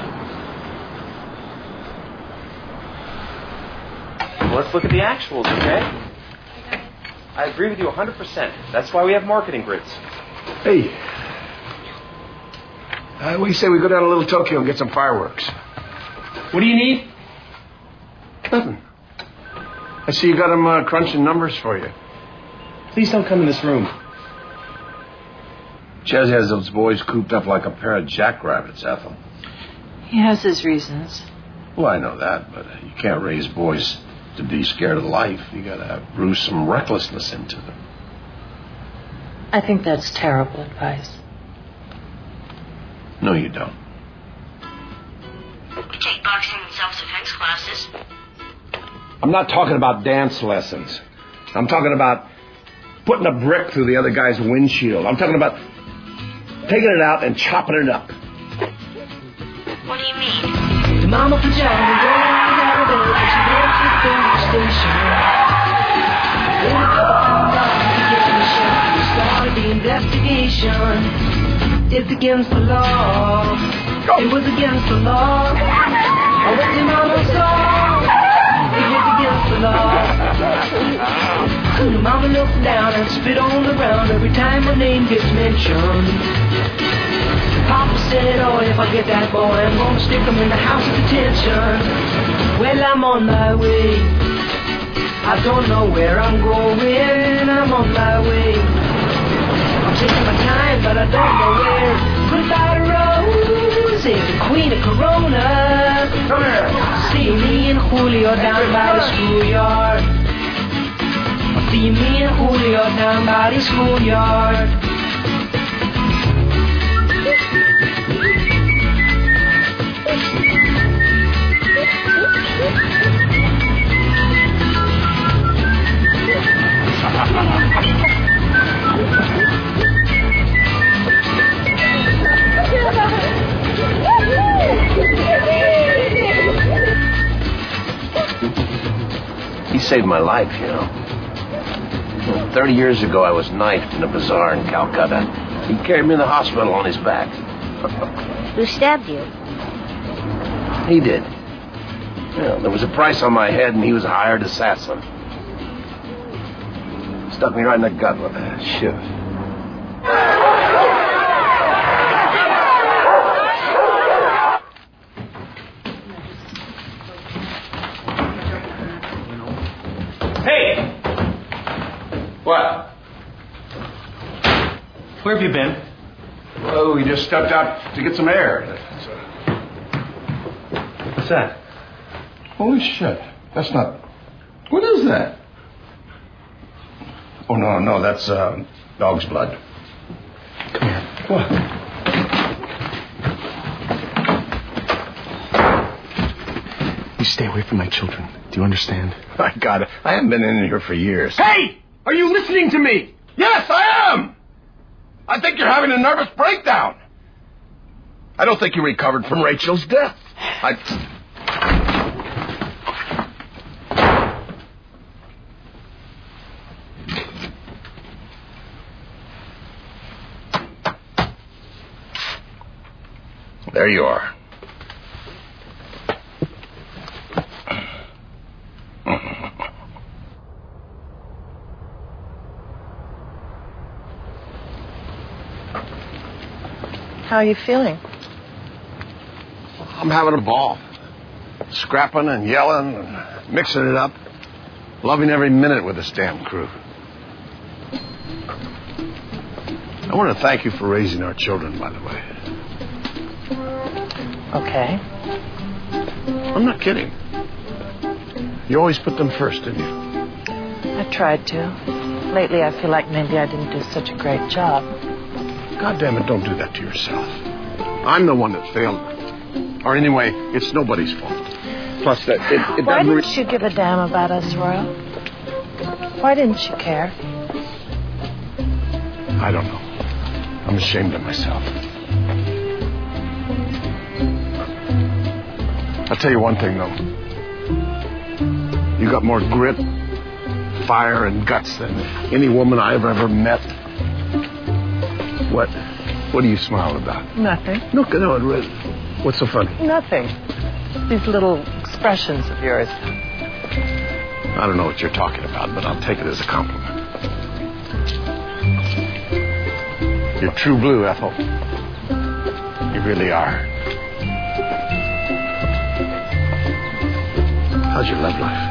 Well, let's look at the actuals, okay? I agree with you 100%. That's why we have marketing grids. Hey. What do you say we go down to Little Tokyo and get some fireworks? What do you need? Nothing. I see you got them crunching numbers for you. Please don't come in this room. Ches has those boys cooped up like a pair of jackrabbits, Ethel. He has his reasons. Well, I know that, but you can't raise boys to be scared of life. You gotta brew some recklessness into them. I think that's terrible advice. No, you don't. We take boxing and self-defense classes. I'm not talking about dance lessons. I'm talking about putting a brick through the other guy's windshield. I'm talking about taking it out and chopping it up. What do you mean? The mama pajama rolling out of bed and she went to the filling station. Then a couple found out to get in the shop. We started the investigation. It's against the law. It was against the law. Oh, what your mama saw. It was against the law. The mama looked down and spit on the ground every time her name gets mentioned. Papa said, oh, if I get that boy, I'm gonna stick him in the house of detention. Well, I'm on my way. I don't know where I'm going. I'm on my way. I'm taking my time, but I don't know where. Goodbye, Rose, the queen of Corona. See me and Julio down by the schoolyard. See me and Julio down by the schoolyard. He saved my life, you know. 30 years ago, I was knifed in a bazaar in Calcutta. He carried me to the hospital on his back. Who stabbed you? He did. Well, there was a price on my head, and he was a hired assassin. Stuck me right in the gut with a shiv. Hey! What? Where have you been? Well, we just stepped out to get some air. What's that? Holy shit. That's not... What is that? Oh, no, that's dog's blood. Come here. What? You stay away from my children. Do you understand? My God, I haven't been in here for years. Hey! Are you listening to me? Yes, I am! I think you're having a nervous breakdown. I don't think you recovered from Rachel's death. There you are. How are you feeling? I'm having a ball. Scrapping and yelling and mixing it up. Loving every minute with this damn crew. I want to thank you for raising our children, by the way. Okay. I'm not kidding. You always put them first, didn't you? I tried to. Lately, I feel like maybe I didn't do such a great job. God damn it, don't do that to yourself. I'm the one that failed. Or anyway, it's nobody's fault. Plus, it Why didn't you give a damn about us, Royal? Why didn't you care? I don't know. I'm ashamed of myself. I'll tell you one thing, though. You got more grit, fire, and guts than any woman I've ever met. What are you smiling about? Nothing. No, really. What's so funny? Nothing. These little expressions of yours. I don't know what you're talking about, but I'll take it as a compliment. You're true blue, Ethel. You really are. How's your love life?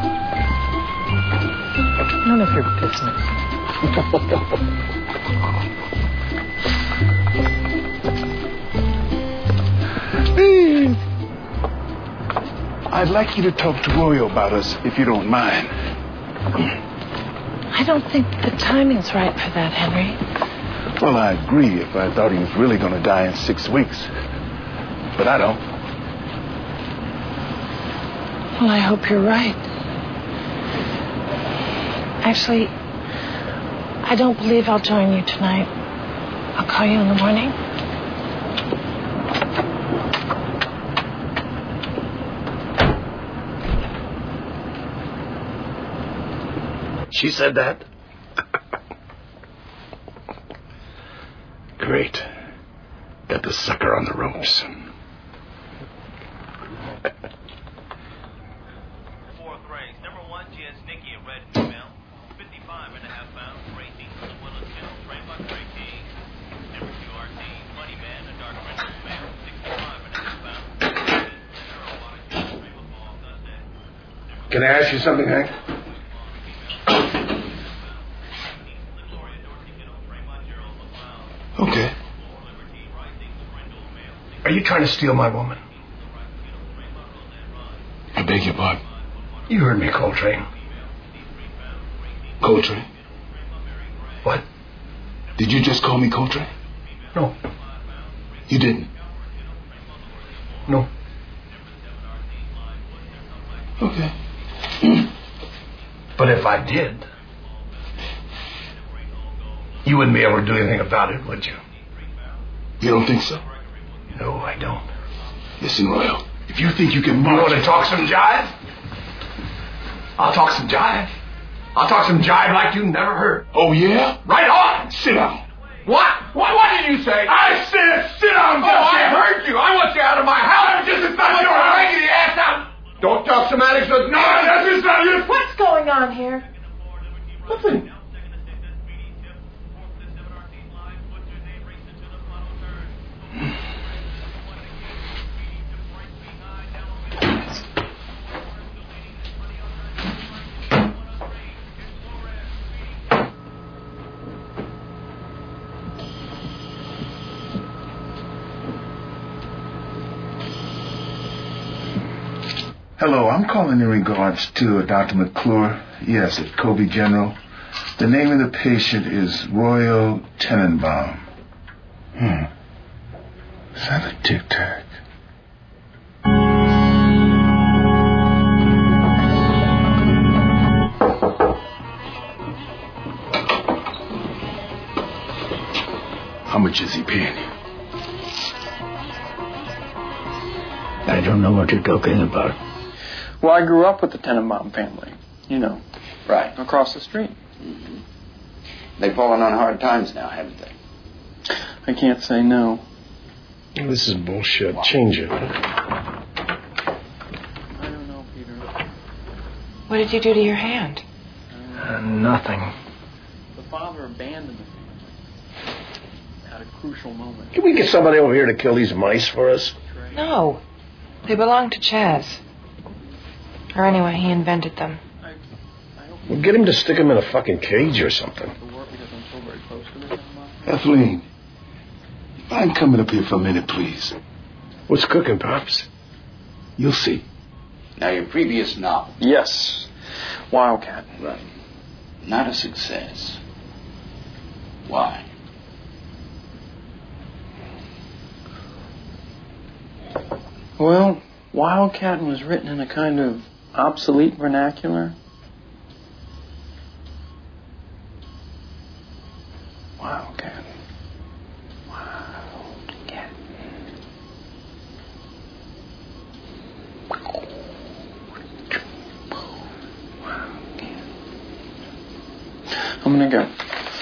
None of your business. I'd like you to talk to Royo about us, if you don't mind. I don't think the timing's right for that, Henry. Well, I agree if I thought he was really going to die in 6 weeks. But I don't. Well, I hope you're right. Actually, I don't believe I'll join you tonight. I'll call you in the morning. She said that? Great. Got the sucker on the ropes. Can I ask you something, Hank? Okay. Are you trying to steal my woman? I beg your pardon? You heard me, Coltrane. Coltrane? What? Did you just call me Coltrane? No. You didn't? No. Okay. But if I did, you wouldn't be able to do anything about it, would you? You don't think so? No, I don't. Listen, Royal, if you think you can march... You want to talk some jive? I'll talk some jive. I'll talk some jive like you never heard. Oh, yeah? Right on! Sit down. What? What did you say? I said sit down, I heard you. I want you out of my house. Just as fast as you're raggedy ass out. Don't talk semantics with... No, that's just not you. What's going on here? Nothing. Hello, I'm calling in regards to Dr. McClure. Yes, at Kobe General. The name of the patient is Royo Tenenbaum. Is that a tic-tac? How much is he paying you? I don't know what you're talking about. Well, I grew up with the Tenenbaum family. You know. Right. Across the street. Mm-hmm. They've fallen on hard times now, haven't they? I can't say no. This is bullshit. Change it. I don't know, Peter. What did you do to your hand? Nothing. The father abandoned the family at a crucial moment. Can we get somebody over here to kill these mice for us? No. They belong to Chaz. Or anyway, he invented them. Well, get him to stick them in a fucking cage or something. Kathleen, mind coming up here for a minute, please? What's cooking, Pops? You'll see. Now, your previous novel. Yes. Wildcat. Right. Not a success. Why? Well, Wildcat was written in a kind of obsolete vernacular. Wildcat. Wildcat. I'm gonna go.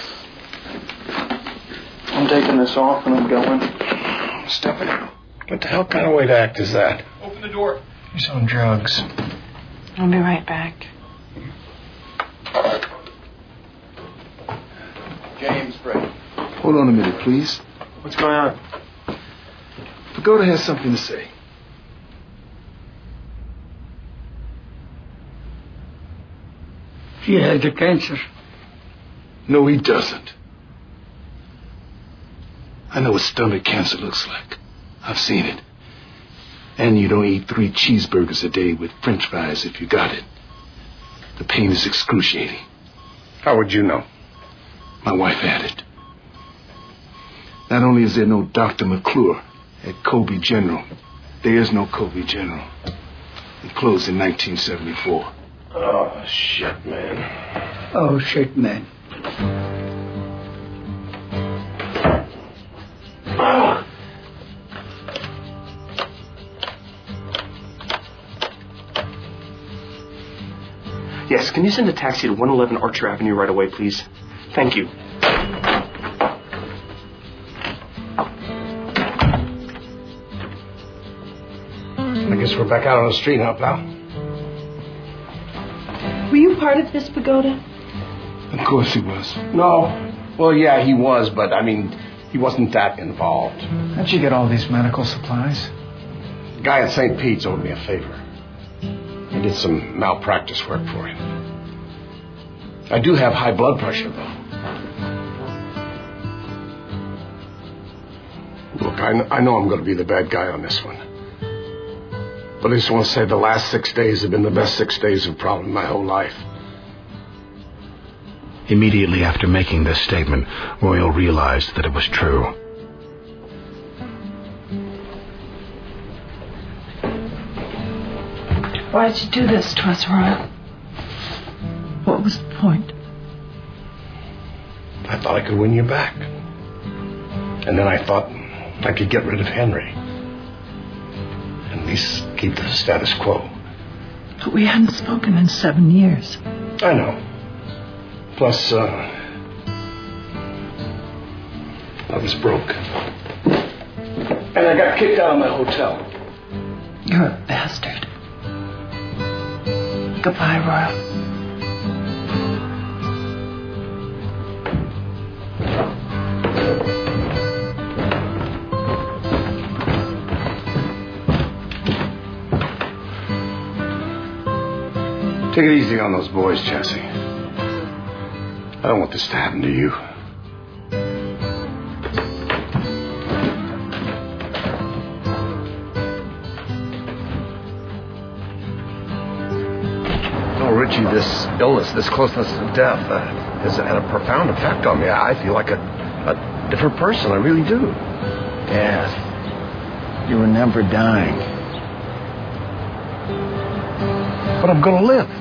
I'm taking this off and I'm going. Stephanie, what the hell kind of way to act is that? Open the door. He's on drugs. I'll be right back. James Frey. Hold on a minute, please. What's going on? Pagoda has something to say. He has the cancer. No, he doesn't. I know what stomach cancer looks like. I've seen it. And you don't eat 3 cheeseburgers a day with French fries if you got it. The pain is excruciating. How would you know? My wife had it. Not only is there no Dr. McClure at Kobe General, there is no Kobe General. It closed in 1974. Oh, shit, man. Oh, shit, man. Yes, can you send a taxi to 111 Archer Avenue right away, please? Thank you. I guess we're back out on the street, huh, pal? Were you part of this pagoda? Of course he was. No. Well, yeah, he was, but, I mean, he wasn't that involved. How'd you get all these medical supplies? The guy at St. Pete's owed me a favor. I did some malpractice work for him. I do have high blood pressure, though. Look, I know I'm going to be the bad guy on this one. But I just want to say the last 6 days have been the best 6 days of probably my whole life. Immediately after making this statement, Royal realized that it was true. Why did you do this to us, Royal? What was the point? I thought I could win you back. And then I thought I could get rid of Henry. At least keep the status quo. But we hadn't spoken in 7 years. I know. Plus, I was broke. And I got kicked out of my hotel. You're a bastard. Goodbye, Royal. Take it easy on those boys, Jesse. I don't want this to happen to you. Oh, Richie, this illness, this closeness to death, has had a profound effect on me. I feel like a different person. I really do. Death. You were never dying. But I'm going to live.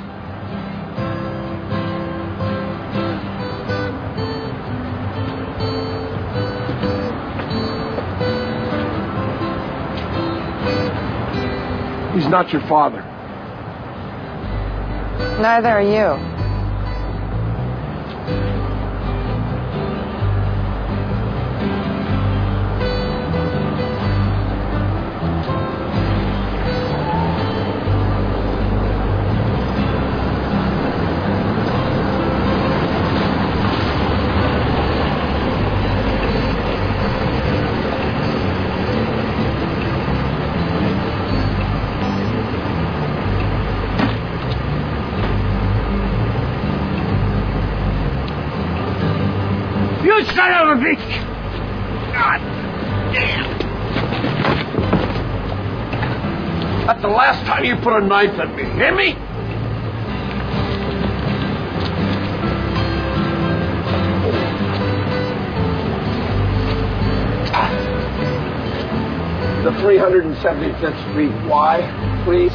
He's not your father. Neither are you. You son of a bitch! God damn! That's the last time you put a knife at me. Hear me? The 375th Street Y, please.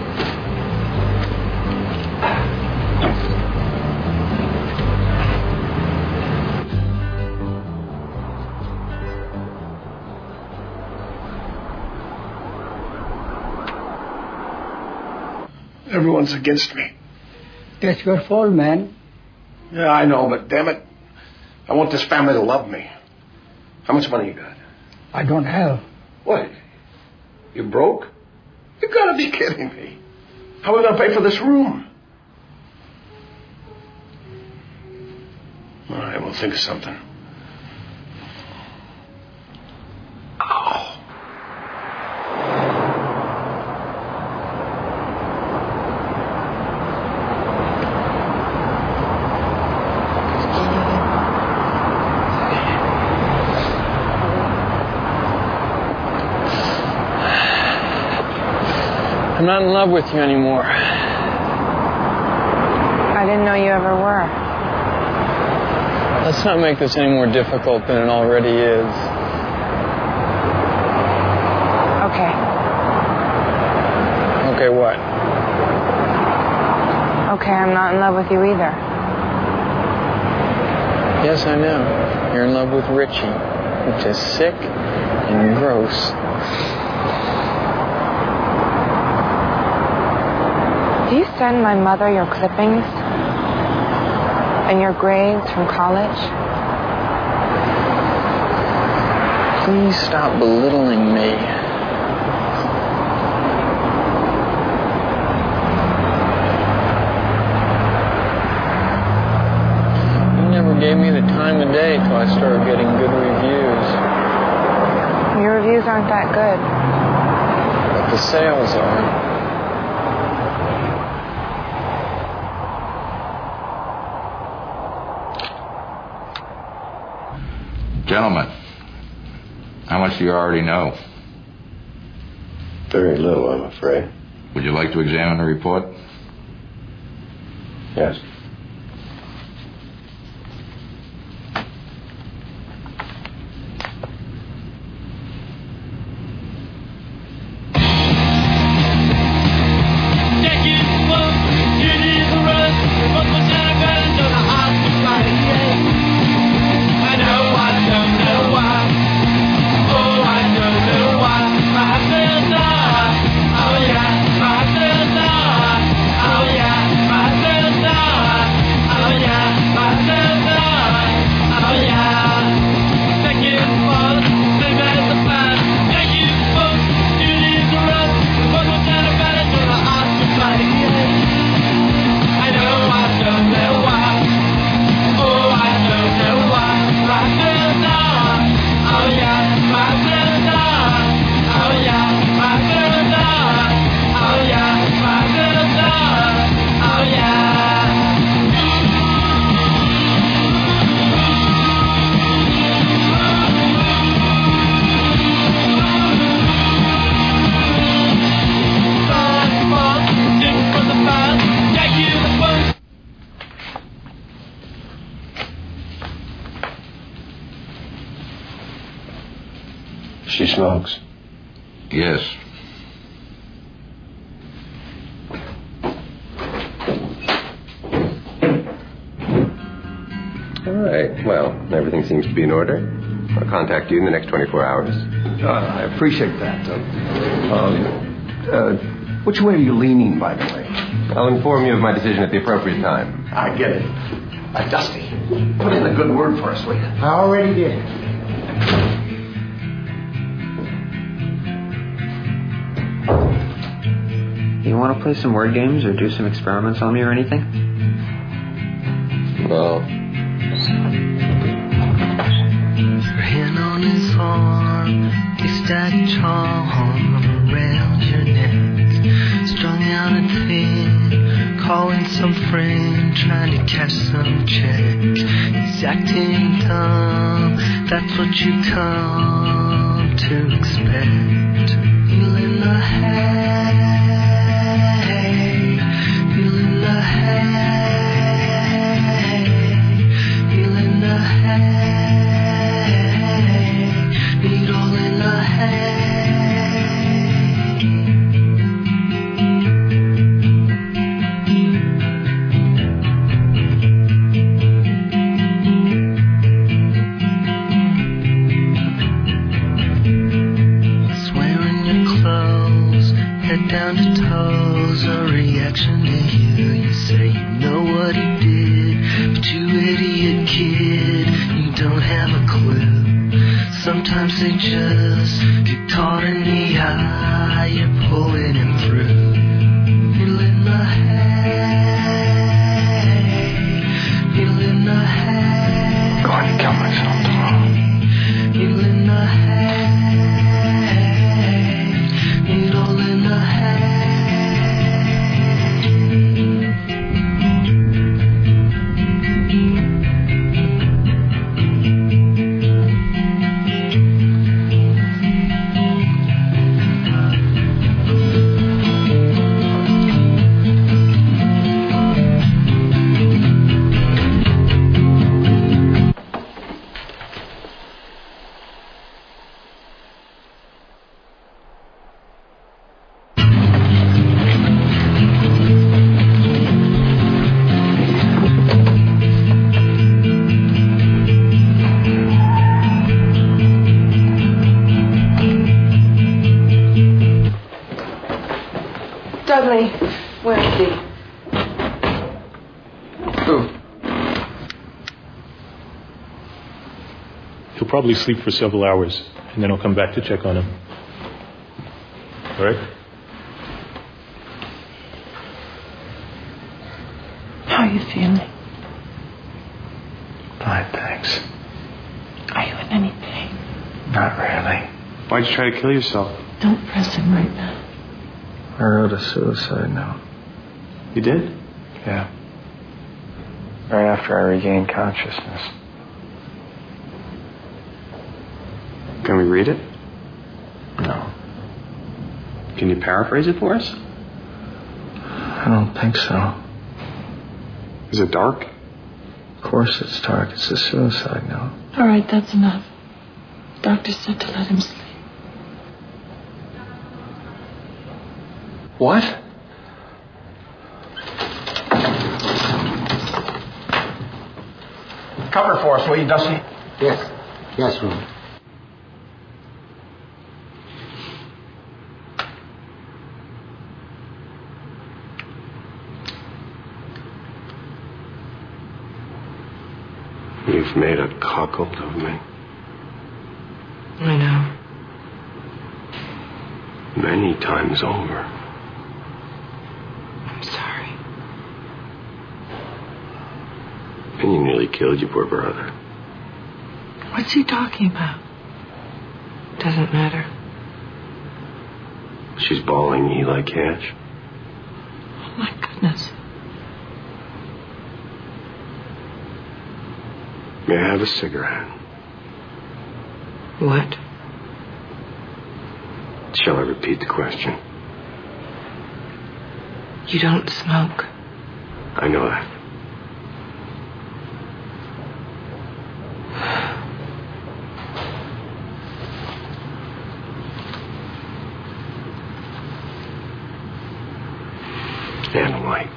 Everyone's against me. That's your fault, man. Yeah, I know, but damn it, I want this family to love me. How much money you got? I don't have. What? You broke? You gotta be kidding me. How are we gonna pay for this room? All right, we'll think of something. Ow. I'm not in love with you anymore. I didn't know you ever were. Let's not make this any more difficult than it already is. Okay. Okay, what? Okay, I'm not in love with you either. Yes, I know. You're in love with Richie, which is sick and gross. Do you send my mother your clippings? And your grades from college? Please stop belittling me. You never gave me the time of day till I started getting good reviews. Your reviews aren't that good. But the sales are. Gentlemen, how much do you already know? Very little, I'm afraid. Would you like to examine the report? Yes. She smokes? Yes. All right. Well, everything seems to be in order. I'll contact you in the next 24 hours. I appreciate that. Which way are you leaning, by the way? I'll inform you of my decision at the appropriate time. I get it. Dusty, put in a good word for us, will you? I already did. You want to play some word games or do some experiments on me or anything? Well... Hand on his arm, a stack charm around your neck. Strung out and thin, calling some friend, trying to cash some checks. He's acting dumb, that's what you come to expect. Feeling the hay, feeling the hay, feeling the hay. Needle in the hay. Swearing your clothes, head down to toes, a reaction to you. You say you know what he did, but you idiot kid, you don't have a clue. Sometimes they just get caught in the eye. You're pulling him through. Feeling the hay, feeling the hay. Going to kill myself tomorrow. Feeling the hay, needle in the hay. Dudley, where is he? Who? He'll probably sleep for several hours, and then I'll come back to check on him. All right? How are you feeling? Fine, thanks. Are you in any pain? Not really. Why'd you try to kill yourself? Don't press him right now. I wrote a suicide note. You did? Yeah. Right after I regained consciousness. Can we read it? No. Can you paraphrase it for us? I don't think so. Is it dark? Of course it's dark. It's a suicide note. All right, that's enough. Doctor said to let him sleep. What? Cover for us, will you, Dusty? Yes. Yes, Roy. You've made a cuckold of me. I know. Many times over. I'm sorry. And you nearly killed your poor brother. What's he talking about? Doesn't matter. She's bawling Eli Cash. Oh, my goodness. May I have a cigarette? What? Shall I repeat the question? You don't smoke. I know that. And a light.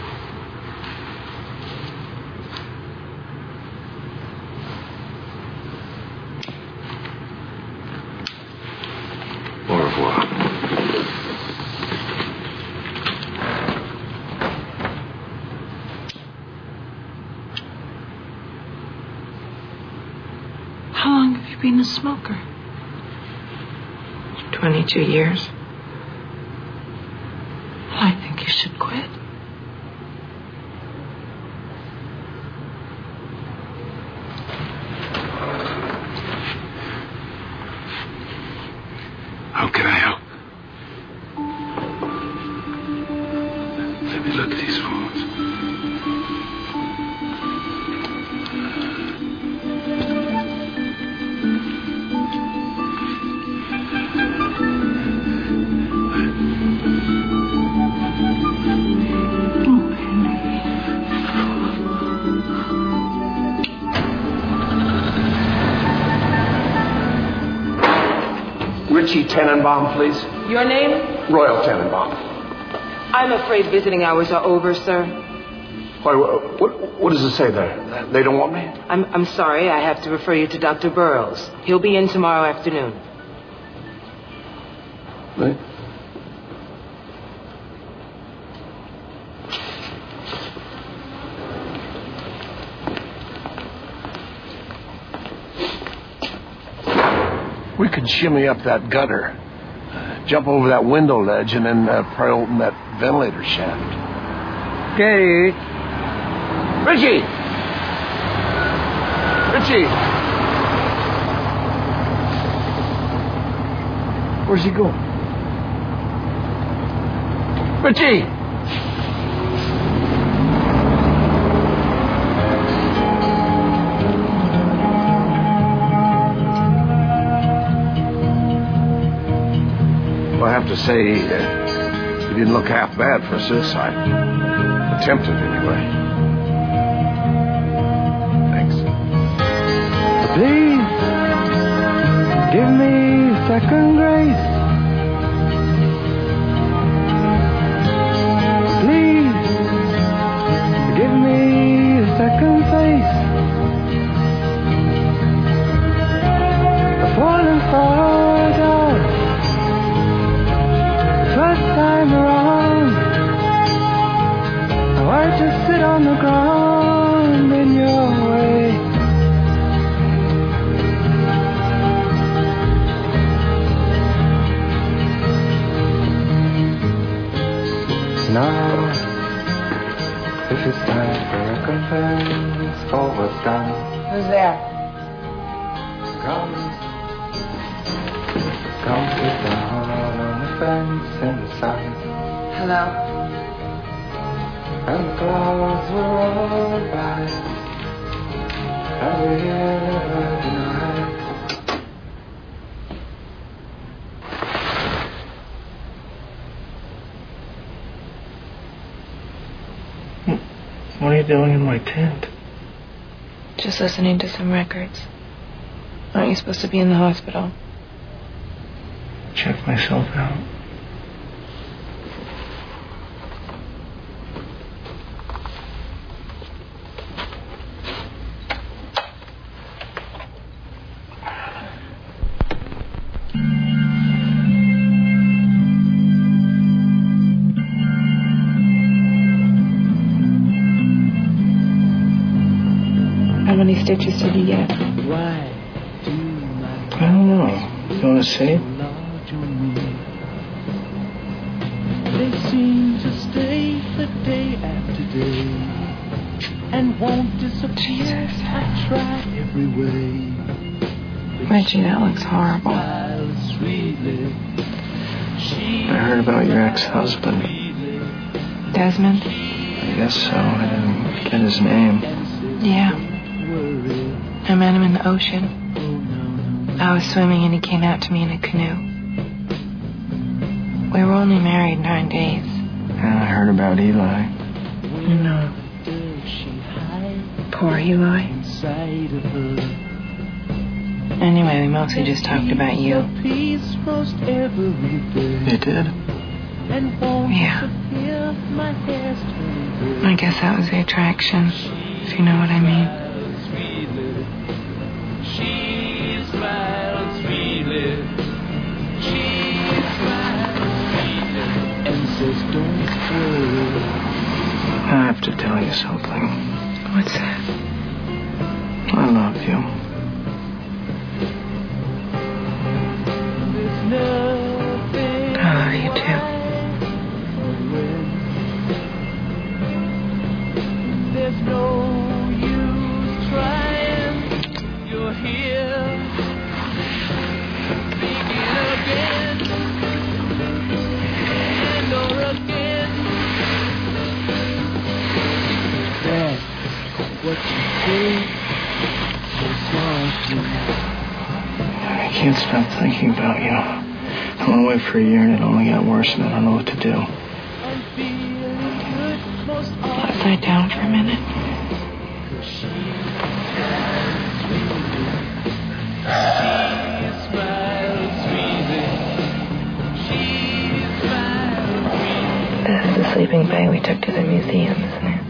Au revoir. How long have you been a smoker? 22 years. I think you should quit. How can I help? Let me look at these phones. Richie Tenenbaum, please. Your name? Royal Tenenbaum. I'm afraid visiting hours are over, sir. Why, what does it say there? They don't want me? I'm sorry. I have to refer you to Dr. Burroughs. He'll be in tomorrow afternoon. Right. We could shimmy up that gutter, jump over that window ledge, and then pry open that ventilator shaft. Gary! Richie! Richie! Where's he going? Richie! Well, I have to say, he didn't look half bad for a suicide. Attempted, anyway. Thanks. Please, give me second grace. Please, give me a second face. I've fallen far down. First time around, on the ground in your way. Now, if it's time for recompense for what's done, Who's there? come sit down on the fence in the sun. Hello? And the clouds will roll by, and we hear the night. What are you doing in my tent? Just listening to some records. Aren't you supposed to be in the hospital? Check myself out. How many stitches did you get? I don't know. You want to see? They seem to stay for day after day and won't disappear. I try every way. Reggie, that looks horrible. I heard about your ex-husband. Desmond? I guess so. I didn't get his name. Yeah. I met him in the ocean. I was swimming and he came out to me in a canoe. We were only married 9 days. And I heard about Eli. No. Poor Eli. Anyway, we mostly just talked about you. You did? Yeah. I guess that was the attraction, if you know what I mean. She smiles sweetly. She smiles sweetly and says, "Don't worry." I have to tell you something. What's that? I love you. I love you too. There's no use trying. You're here. Begin again. And or again. That's what you say. So softly. I can't stop thinking about you. I went away for a year and it only got worse and I don't know what to do. Upside down for a minute. This is the sleeping bag we took to the museum, isn't it?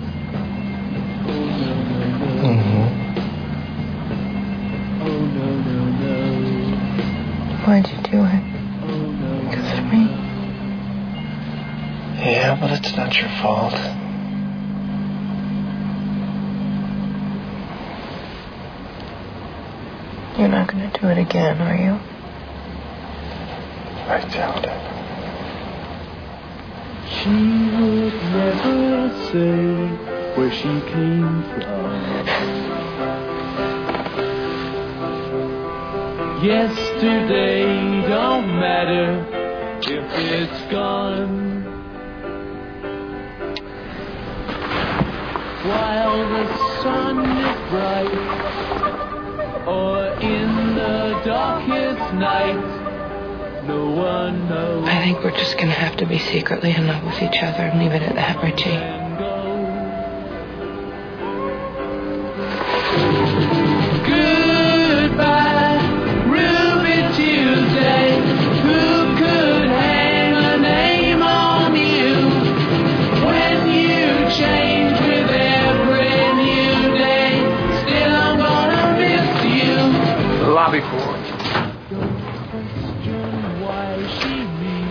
Mm-hmm. Why'd you do it? Because of me? Yeah, but it's not your fault. You're not going to do it again, are you? I doubt it. She would never say where she came from. Yesterday don't matter if it's gone. While the sun is bright, or in the darkest night, no one knows. I think we're just going to have to be secretly in love with each other and leave it at that, Richie. Goodbye, Ruby Tuesday. Who could hang a name on you when you change with every new day? Still, I'm gonna miss you. The lobby for.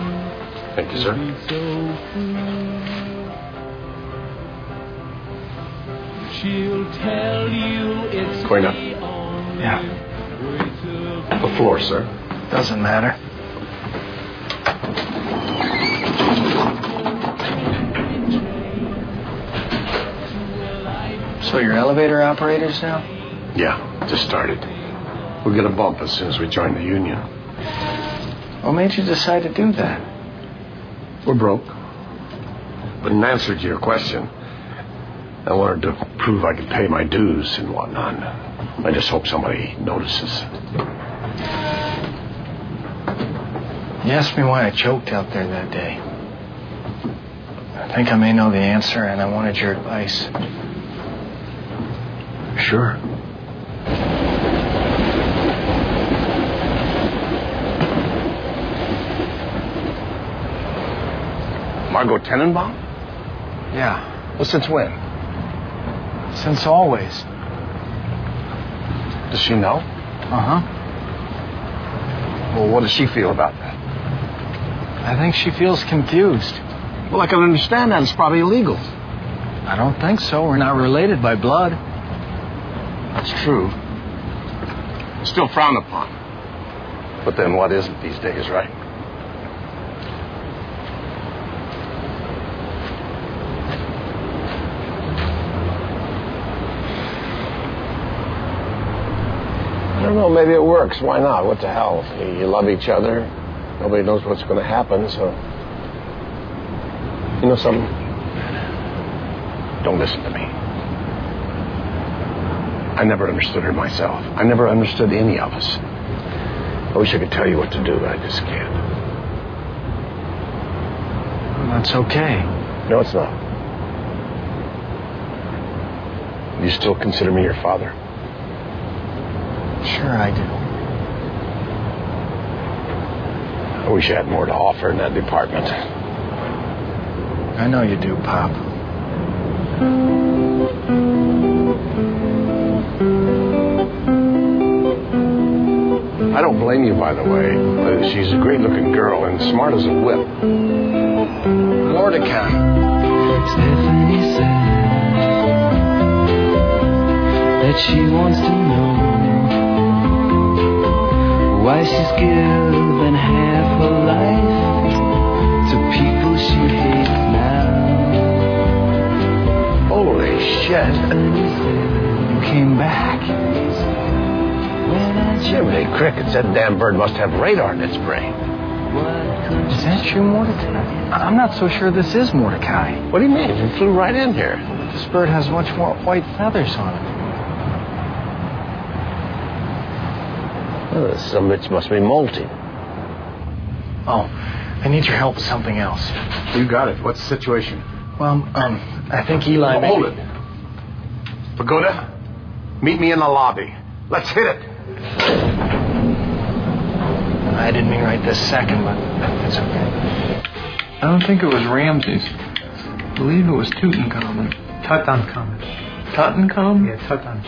Thank you, sir. She'll tell you it's Going up. Yeah. The floor, sir. Doesn't matter. So you're elevator operators now? Yeah, just started. We'll get a bump as soon as we join the union. What made you decide to do that? We're broke. But in answer to your question, I wanted to prove I could pay my dues and whatnot. I just hope somebody notices. You asked me why I choked out there that day. I think I may know the answer, and I wanted your advice. Sure. Margot Tenenbaum? Yeah. Well, since when? Since always. Does she know? Uh-huh. Well, what does she feel about that? I think she feels confused. Well, I can understand that. It's probably illegal. I don't think so. We're not related by blood. That's true. It's still frowned upon. But then what isn't these days, right? I don't know, maybe it works. Why not? What the hell? You love each other. Nobody knows what's going to happen, so... You know something? Don't listen to me. I never understood her myself. I never understood any of us. I wish I could tell you what to do, but I just can't. Well, that's okay. No, it's not. You still consider me your father? Sure I do. I wish I had more to offer in that department. I know you do, Pop. I don't blame you, by the way. She's a great-looking girl and smart as a whip. Mordecai. Stephanie said that she wants to know why she's given half her life to people she hates now. Holy shit. You came back. Jiminy Crickets, that damn bird must have radar in its brain. Is that you, Mordecai? I'm not so sure this is Mordecai. What do you mean? You flew right in here. This bird has much more white feathers on it. Well, some of it must be molting. Oh, I need your help with something else. You got it. What's the situation? Well, I think Eli... Hold it. Pagoda, meet me in the lobby. Let's hit it. I didn't mean right this second, but it's okay. I don't think it was Ramses. I believe it was Tutankhamun. Tutankhamun. Tutankhamun? Yeah, Tutankhamun.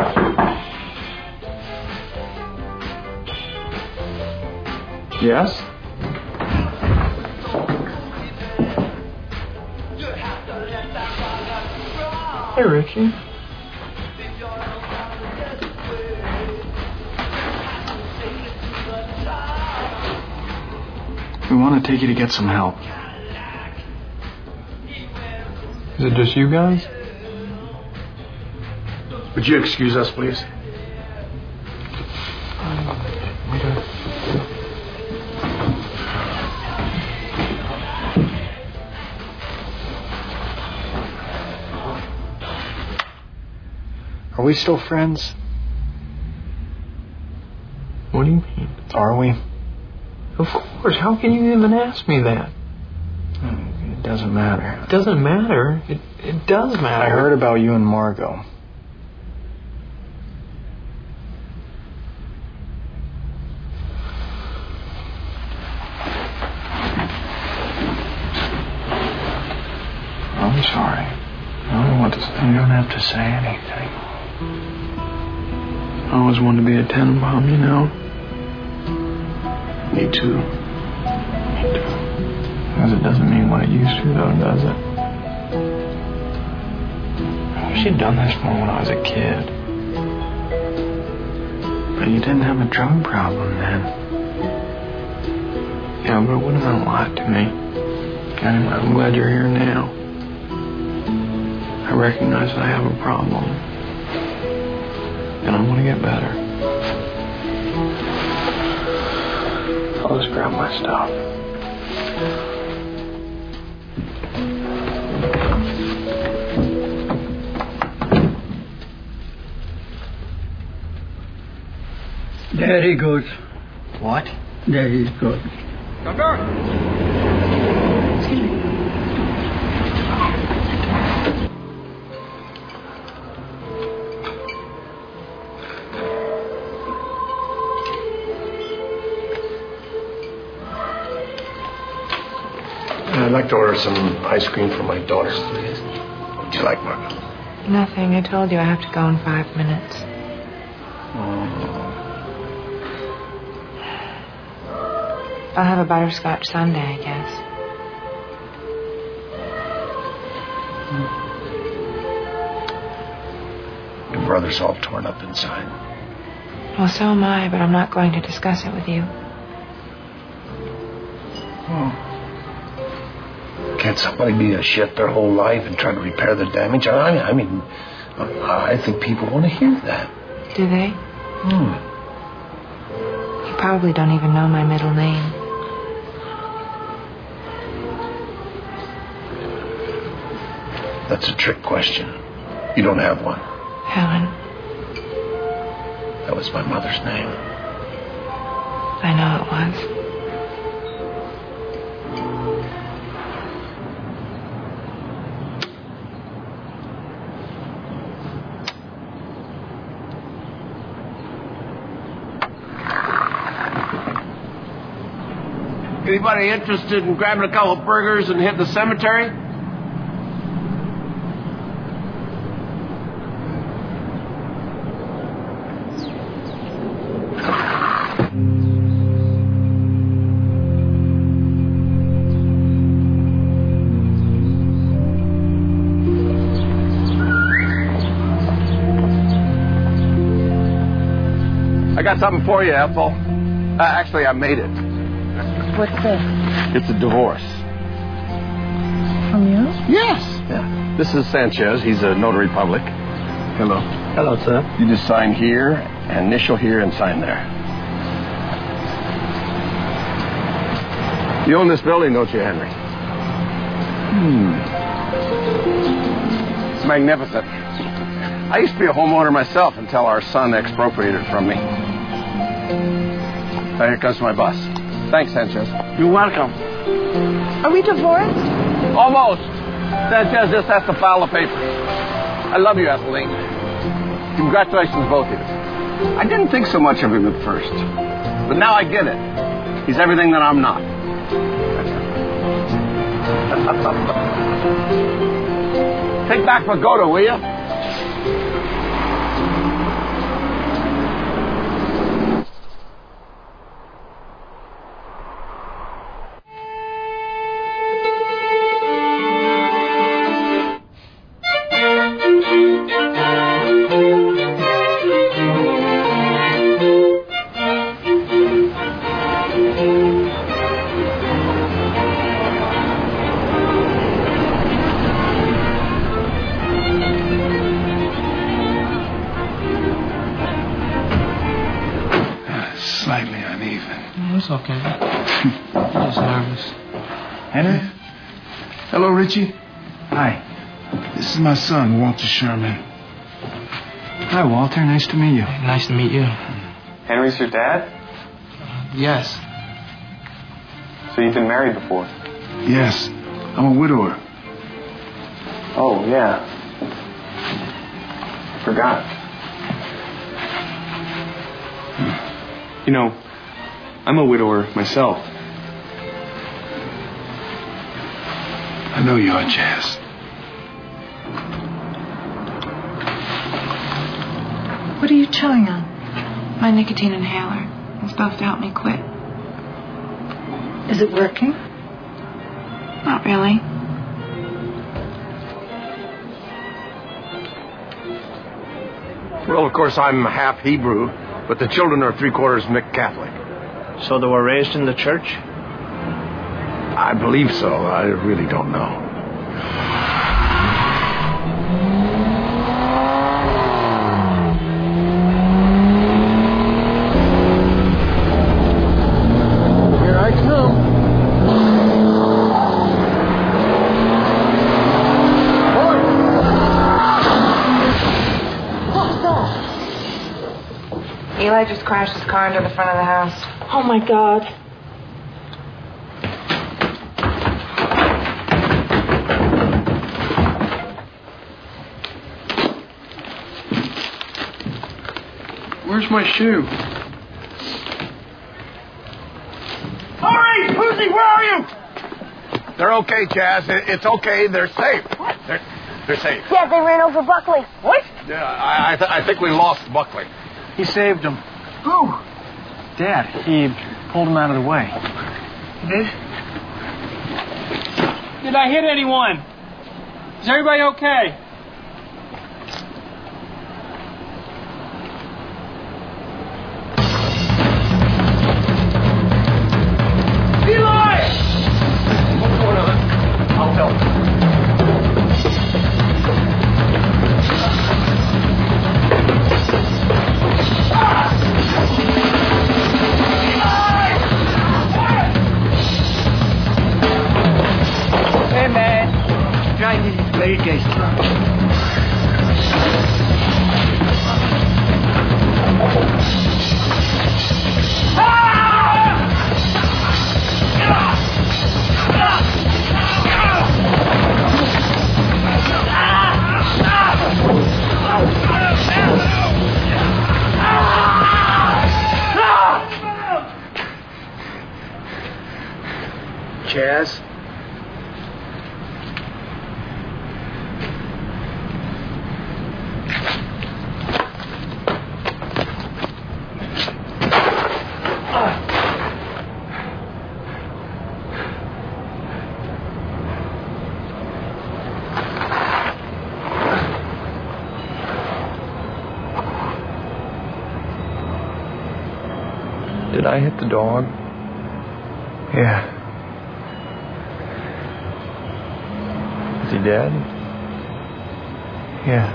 Yes? Hey, Richie. We want to take you to get some help. Is it just you guys? Would you excuse us, please? Are we still friends? What do you mean? Are we? Of course. How can you even ask me that? It doesn't matter. It doesn't matter. It does matter. I heard about you and Margot. I'm sorry. I don't want to say. You don't have to say anything. I always wanted to be a Tenenbaum, you know. Me too. Because it doesn't mean what it used to, though, does it? She'd done this more when I was a kid. But you didn't have a drug problem then. Yeah, but it would have meant a lot to me. Anyway, I'm glad you're here now. I recognize I have a problem. And I want to get better. I'll just grab my stuff. There he goes. What? There he goes. Doctor! Excuse me. I'd like to order some ice cream for my daughter, please. What would you like, Margot? Nothing. I told you I have to go in 5 minutes. I'll have a butterscotch sundae, I guess. Your brother's all torn up inside. Well, so am I, but I'm not going to discuss it with you. Can't somebody be a shit their whole life and try to repair the damage? I mean, I think people want to hear that. Do they? You probably don't even know my middle name. That's a trick question. You don't have one. Helen. That was my mother's name. I know it was. Anybody interested in grabbing a couple of burgers and hitting the cemetery? I got something for you, Ethel. Actually, I made it. What's this? It's a divorce. From you? Yes. Yeah. This is Sanchez. He's a notary public. Hello. Hello, sir. You just sign here, initial here, and sign there. You own this building, don't you, Henry? It's magnificent. I used to be a homeowner myself until our son expropriated it from me. Now here comes my bus. Thanks, Sanchez. You're welcome. Are we divorced? Almost. Sanchez just has to file the papers. I love you, Ethelene. Congratulations, both of you. I didn't think so much of him at first, but now I get it. He's everything that I'm not. Take back Pagoda, will you? Slightly uneven. It's okay. I was nervous. Henry? Hello, Richie. Hi. This is my son, Walter Sherman. Hi, Walter. Nice to meet you. Nice to meet you. Henry's your dad? Yes. So you've been married before? Yes. I'm a widower. Oh, yeah. Forgot. You know, I'm a widower myself. I know you are, Jazz. What are you chewing on? My nicotine inhaler. It's supposed to help me quit. Is it working? Not really. Well, of course, I'm half Hebrew, but the children are 3/4 Mick Catholic. So they were raised in the church? I believe so. I really don't know. Here I come. Eli just crashed his car into the front of the house. Oh, my God. Where's my shoe? Hurry! Pussy, where are you? They're okay, Chaz. It's okay. They're safe. What? They're safe. Yeah, they ran over Buckley. What? Yeah, I think we lost Buckley. He saved him. Who? Dad. He pulled him out of the way. He did? Did I hit anyone? Is everybody okay? Eli! What's going on? I'll tell you. Hey, man. Try this very tasty. Chaz? Did I hit the dog? Yeah. Is he dead? Yeah.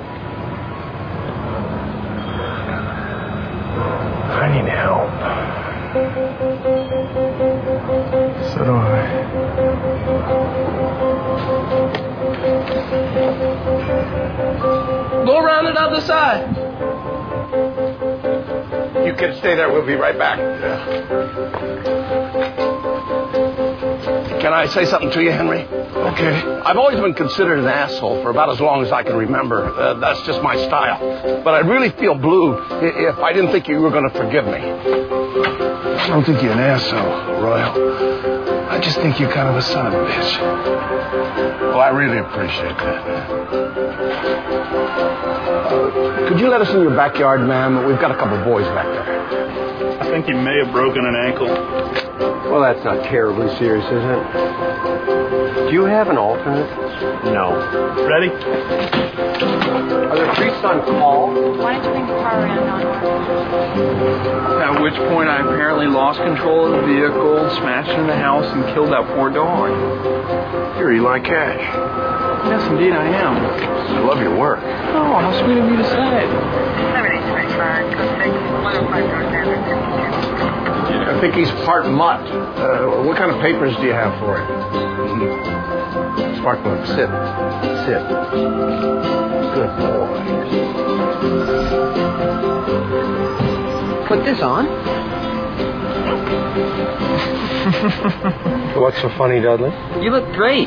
I need help. So do I. Go around the other side. You kids stay there. We'll be right back. Can I say something to you, Henry? Okay. I've always been considered an asshole for about as long as I can remember. That's just my style. But I'd really feel blue if I didn't think you were going to forgive me. I don't think you're an asshole, Royal. I just think you're kind of a son of a bitch. Well, I really appreciate that. Could you let us in your backyard, ma'am? We've got a couple of boys back there. I think he may have broken an ankle. Well, that's not terribly serious, is it? Do you have an alternate? No. Ready? Are there priests on call? Why don't you bring the car around on At which point I apparently lost control of the vehicle, smashed into the house, and killed that poor dog. You're Eli Cash. Yes, indeed I am. I love your work. Oh, how sweet of you to say. I think he's part mutt. What kind of papers do you have for him? Sparkler, sit. Sit. Good boy. Put this on. What's so funny, Dudley? You look great.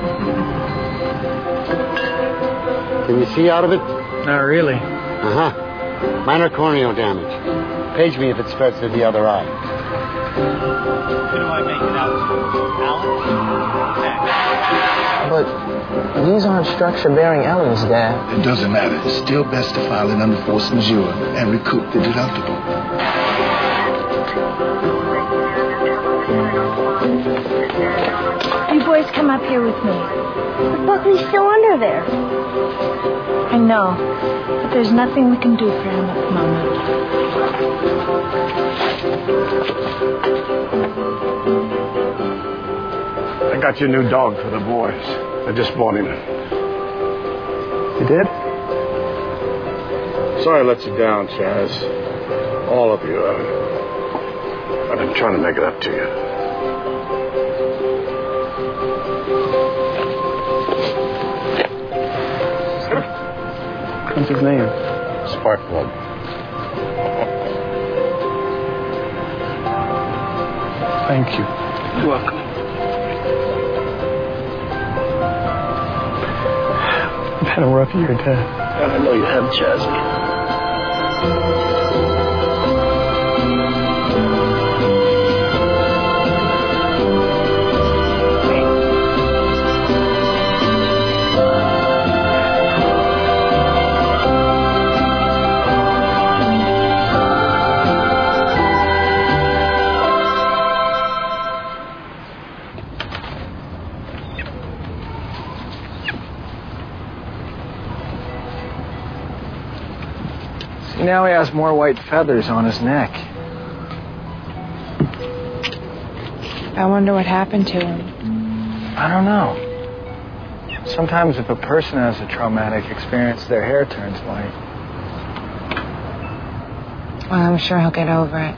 Can you see out of it? Not really. Uh-huh. Minor corneal damage. Page me if it spreads to the other eye. Who do I make it out to? But these aren't structure-bearing elements, Dad. It doesn't matter. It's still best to file it under force majeure and recoup the deductible. You boys come up here with me. But Buckley's still under there. I know, but there's nothing we can do for him at the moment. I got your new dog for the boys. I just bought him. You did? Sorry I let you down, Chaz. All of you. I've been trying to make it up to you. What's his name? Sparkplug. Thank you. You're welcome. I've had a rough year, Dad. I know you have, Chazzy. Now he has more white feathers on his neck. I wonder what happened to him. I don't know. Sometimes if a person has a traumatic experience, their hair turns white. Well, I'm sure he'll get over it.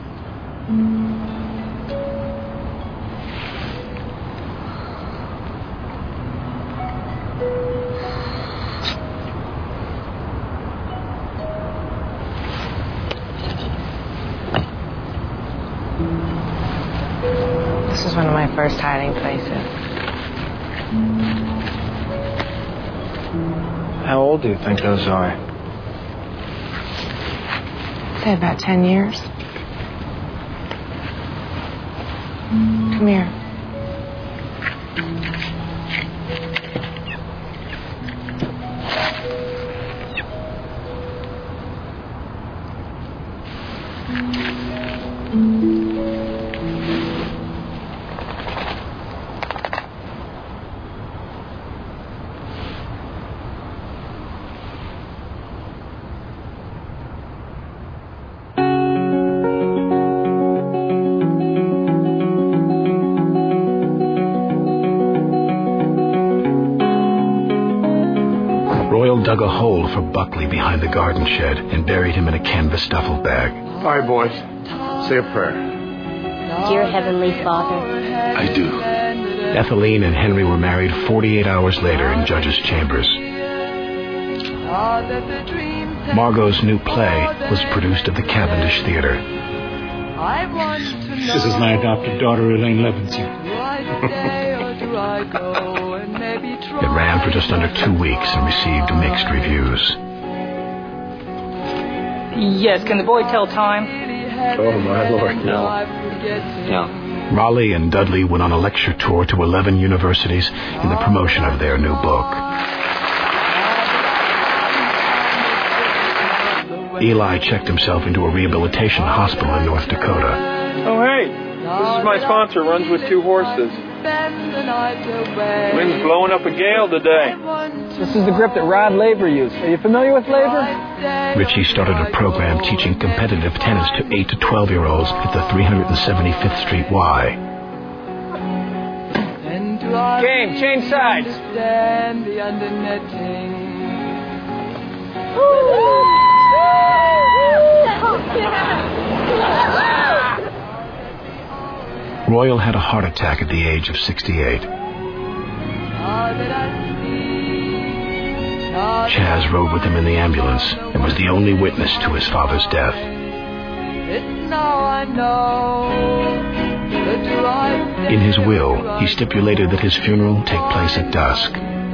This was one of my first hiding places. How old do you think those are? Say about 10 years. Come here. Dug a hole for Buckley behind the garden shed and buried him in a canvas duffel bag. All right, boys. Say a prayer. Dear Heavenly Father. I do. Ethelene and Henry were married 48 hours later in Judge's chambers. Margot's new play was produced at the Cavendish Theater. This is my adopted daughter, Elaine Levinson. It ran for just under 2 weeks and received mixed reviews. Yes, can the boy tell time? Oh, my Lord, no. No. Raleigh and Dudley went on a lecture tour to 11 universities in the promotion of their new book. Eli checked himself into a rehabilitation hospital in North Dakota. Oh, hey, this is my sponsor, runs with 2 horses. Wind's blowing up a gale today. This is the grip that Rod Laver used. Are you familiar with Laver? Richie started a program teaching competitive tennis to 8 to 12-year-olds at the 375th Street Y. Game, change sides. Royal had a heart attack at the age of 68. Chaz rode with him in the ambulance and was the only witness to his father's death. In his will, he stipulated that his funeral take place at dusk.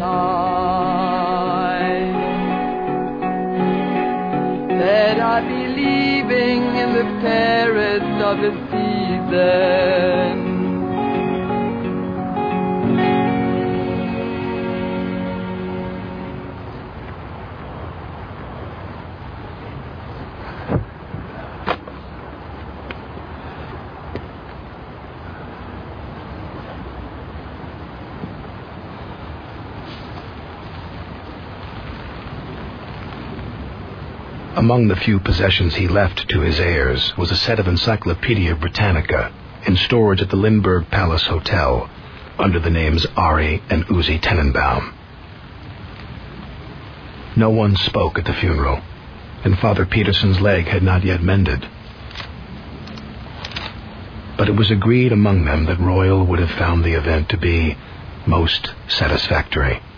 That I be leaving in the Paris of the season. Among the few possessions he left to his heirs was a set of Encyclopedia Britannica in storage at the Lindbergh Palace Hotel under the names Ari and Uzi Tenenbaum. No one spoke at the funeral, and Father Peterson's leg had not yet mended. But it was agreed among them that Royal would have found the event to be most satisfactory.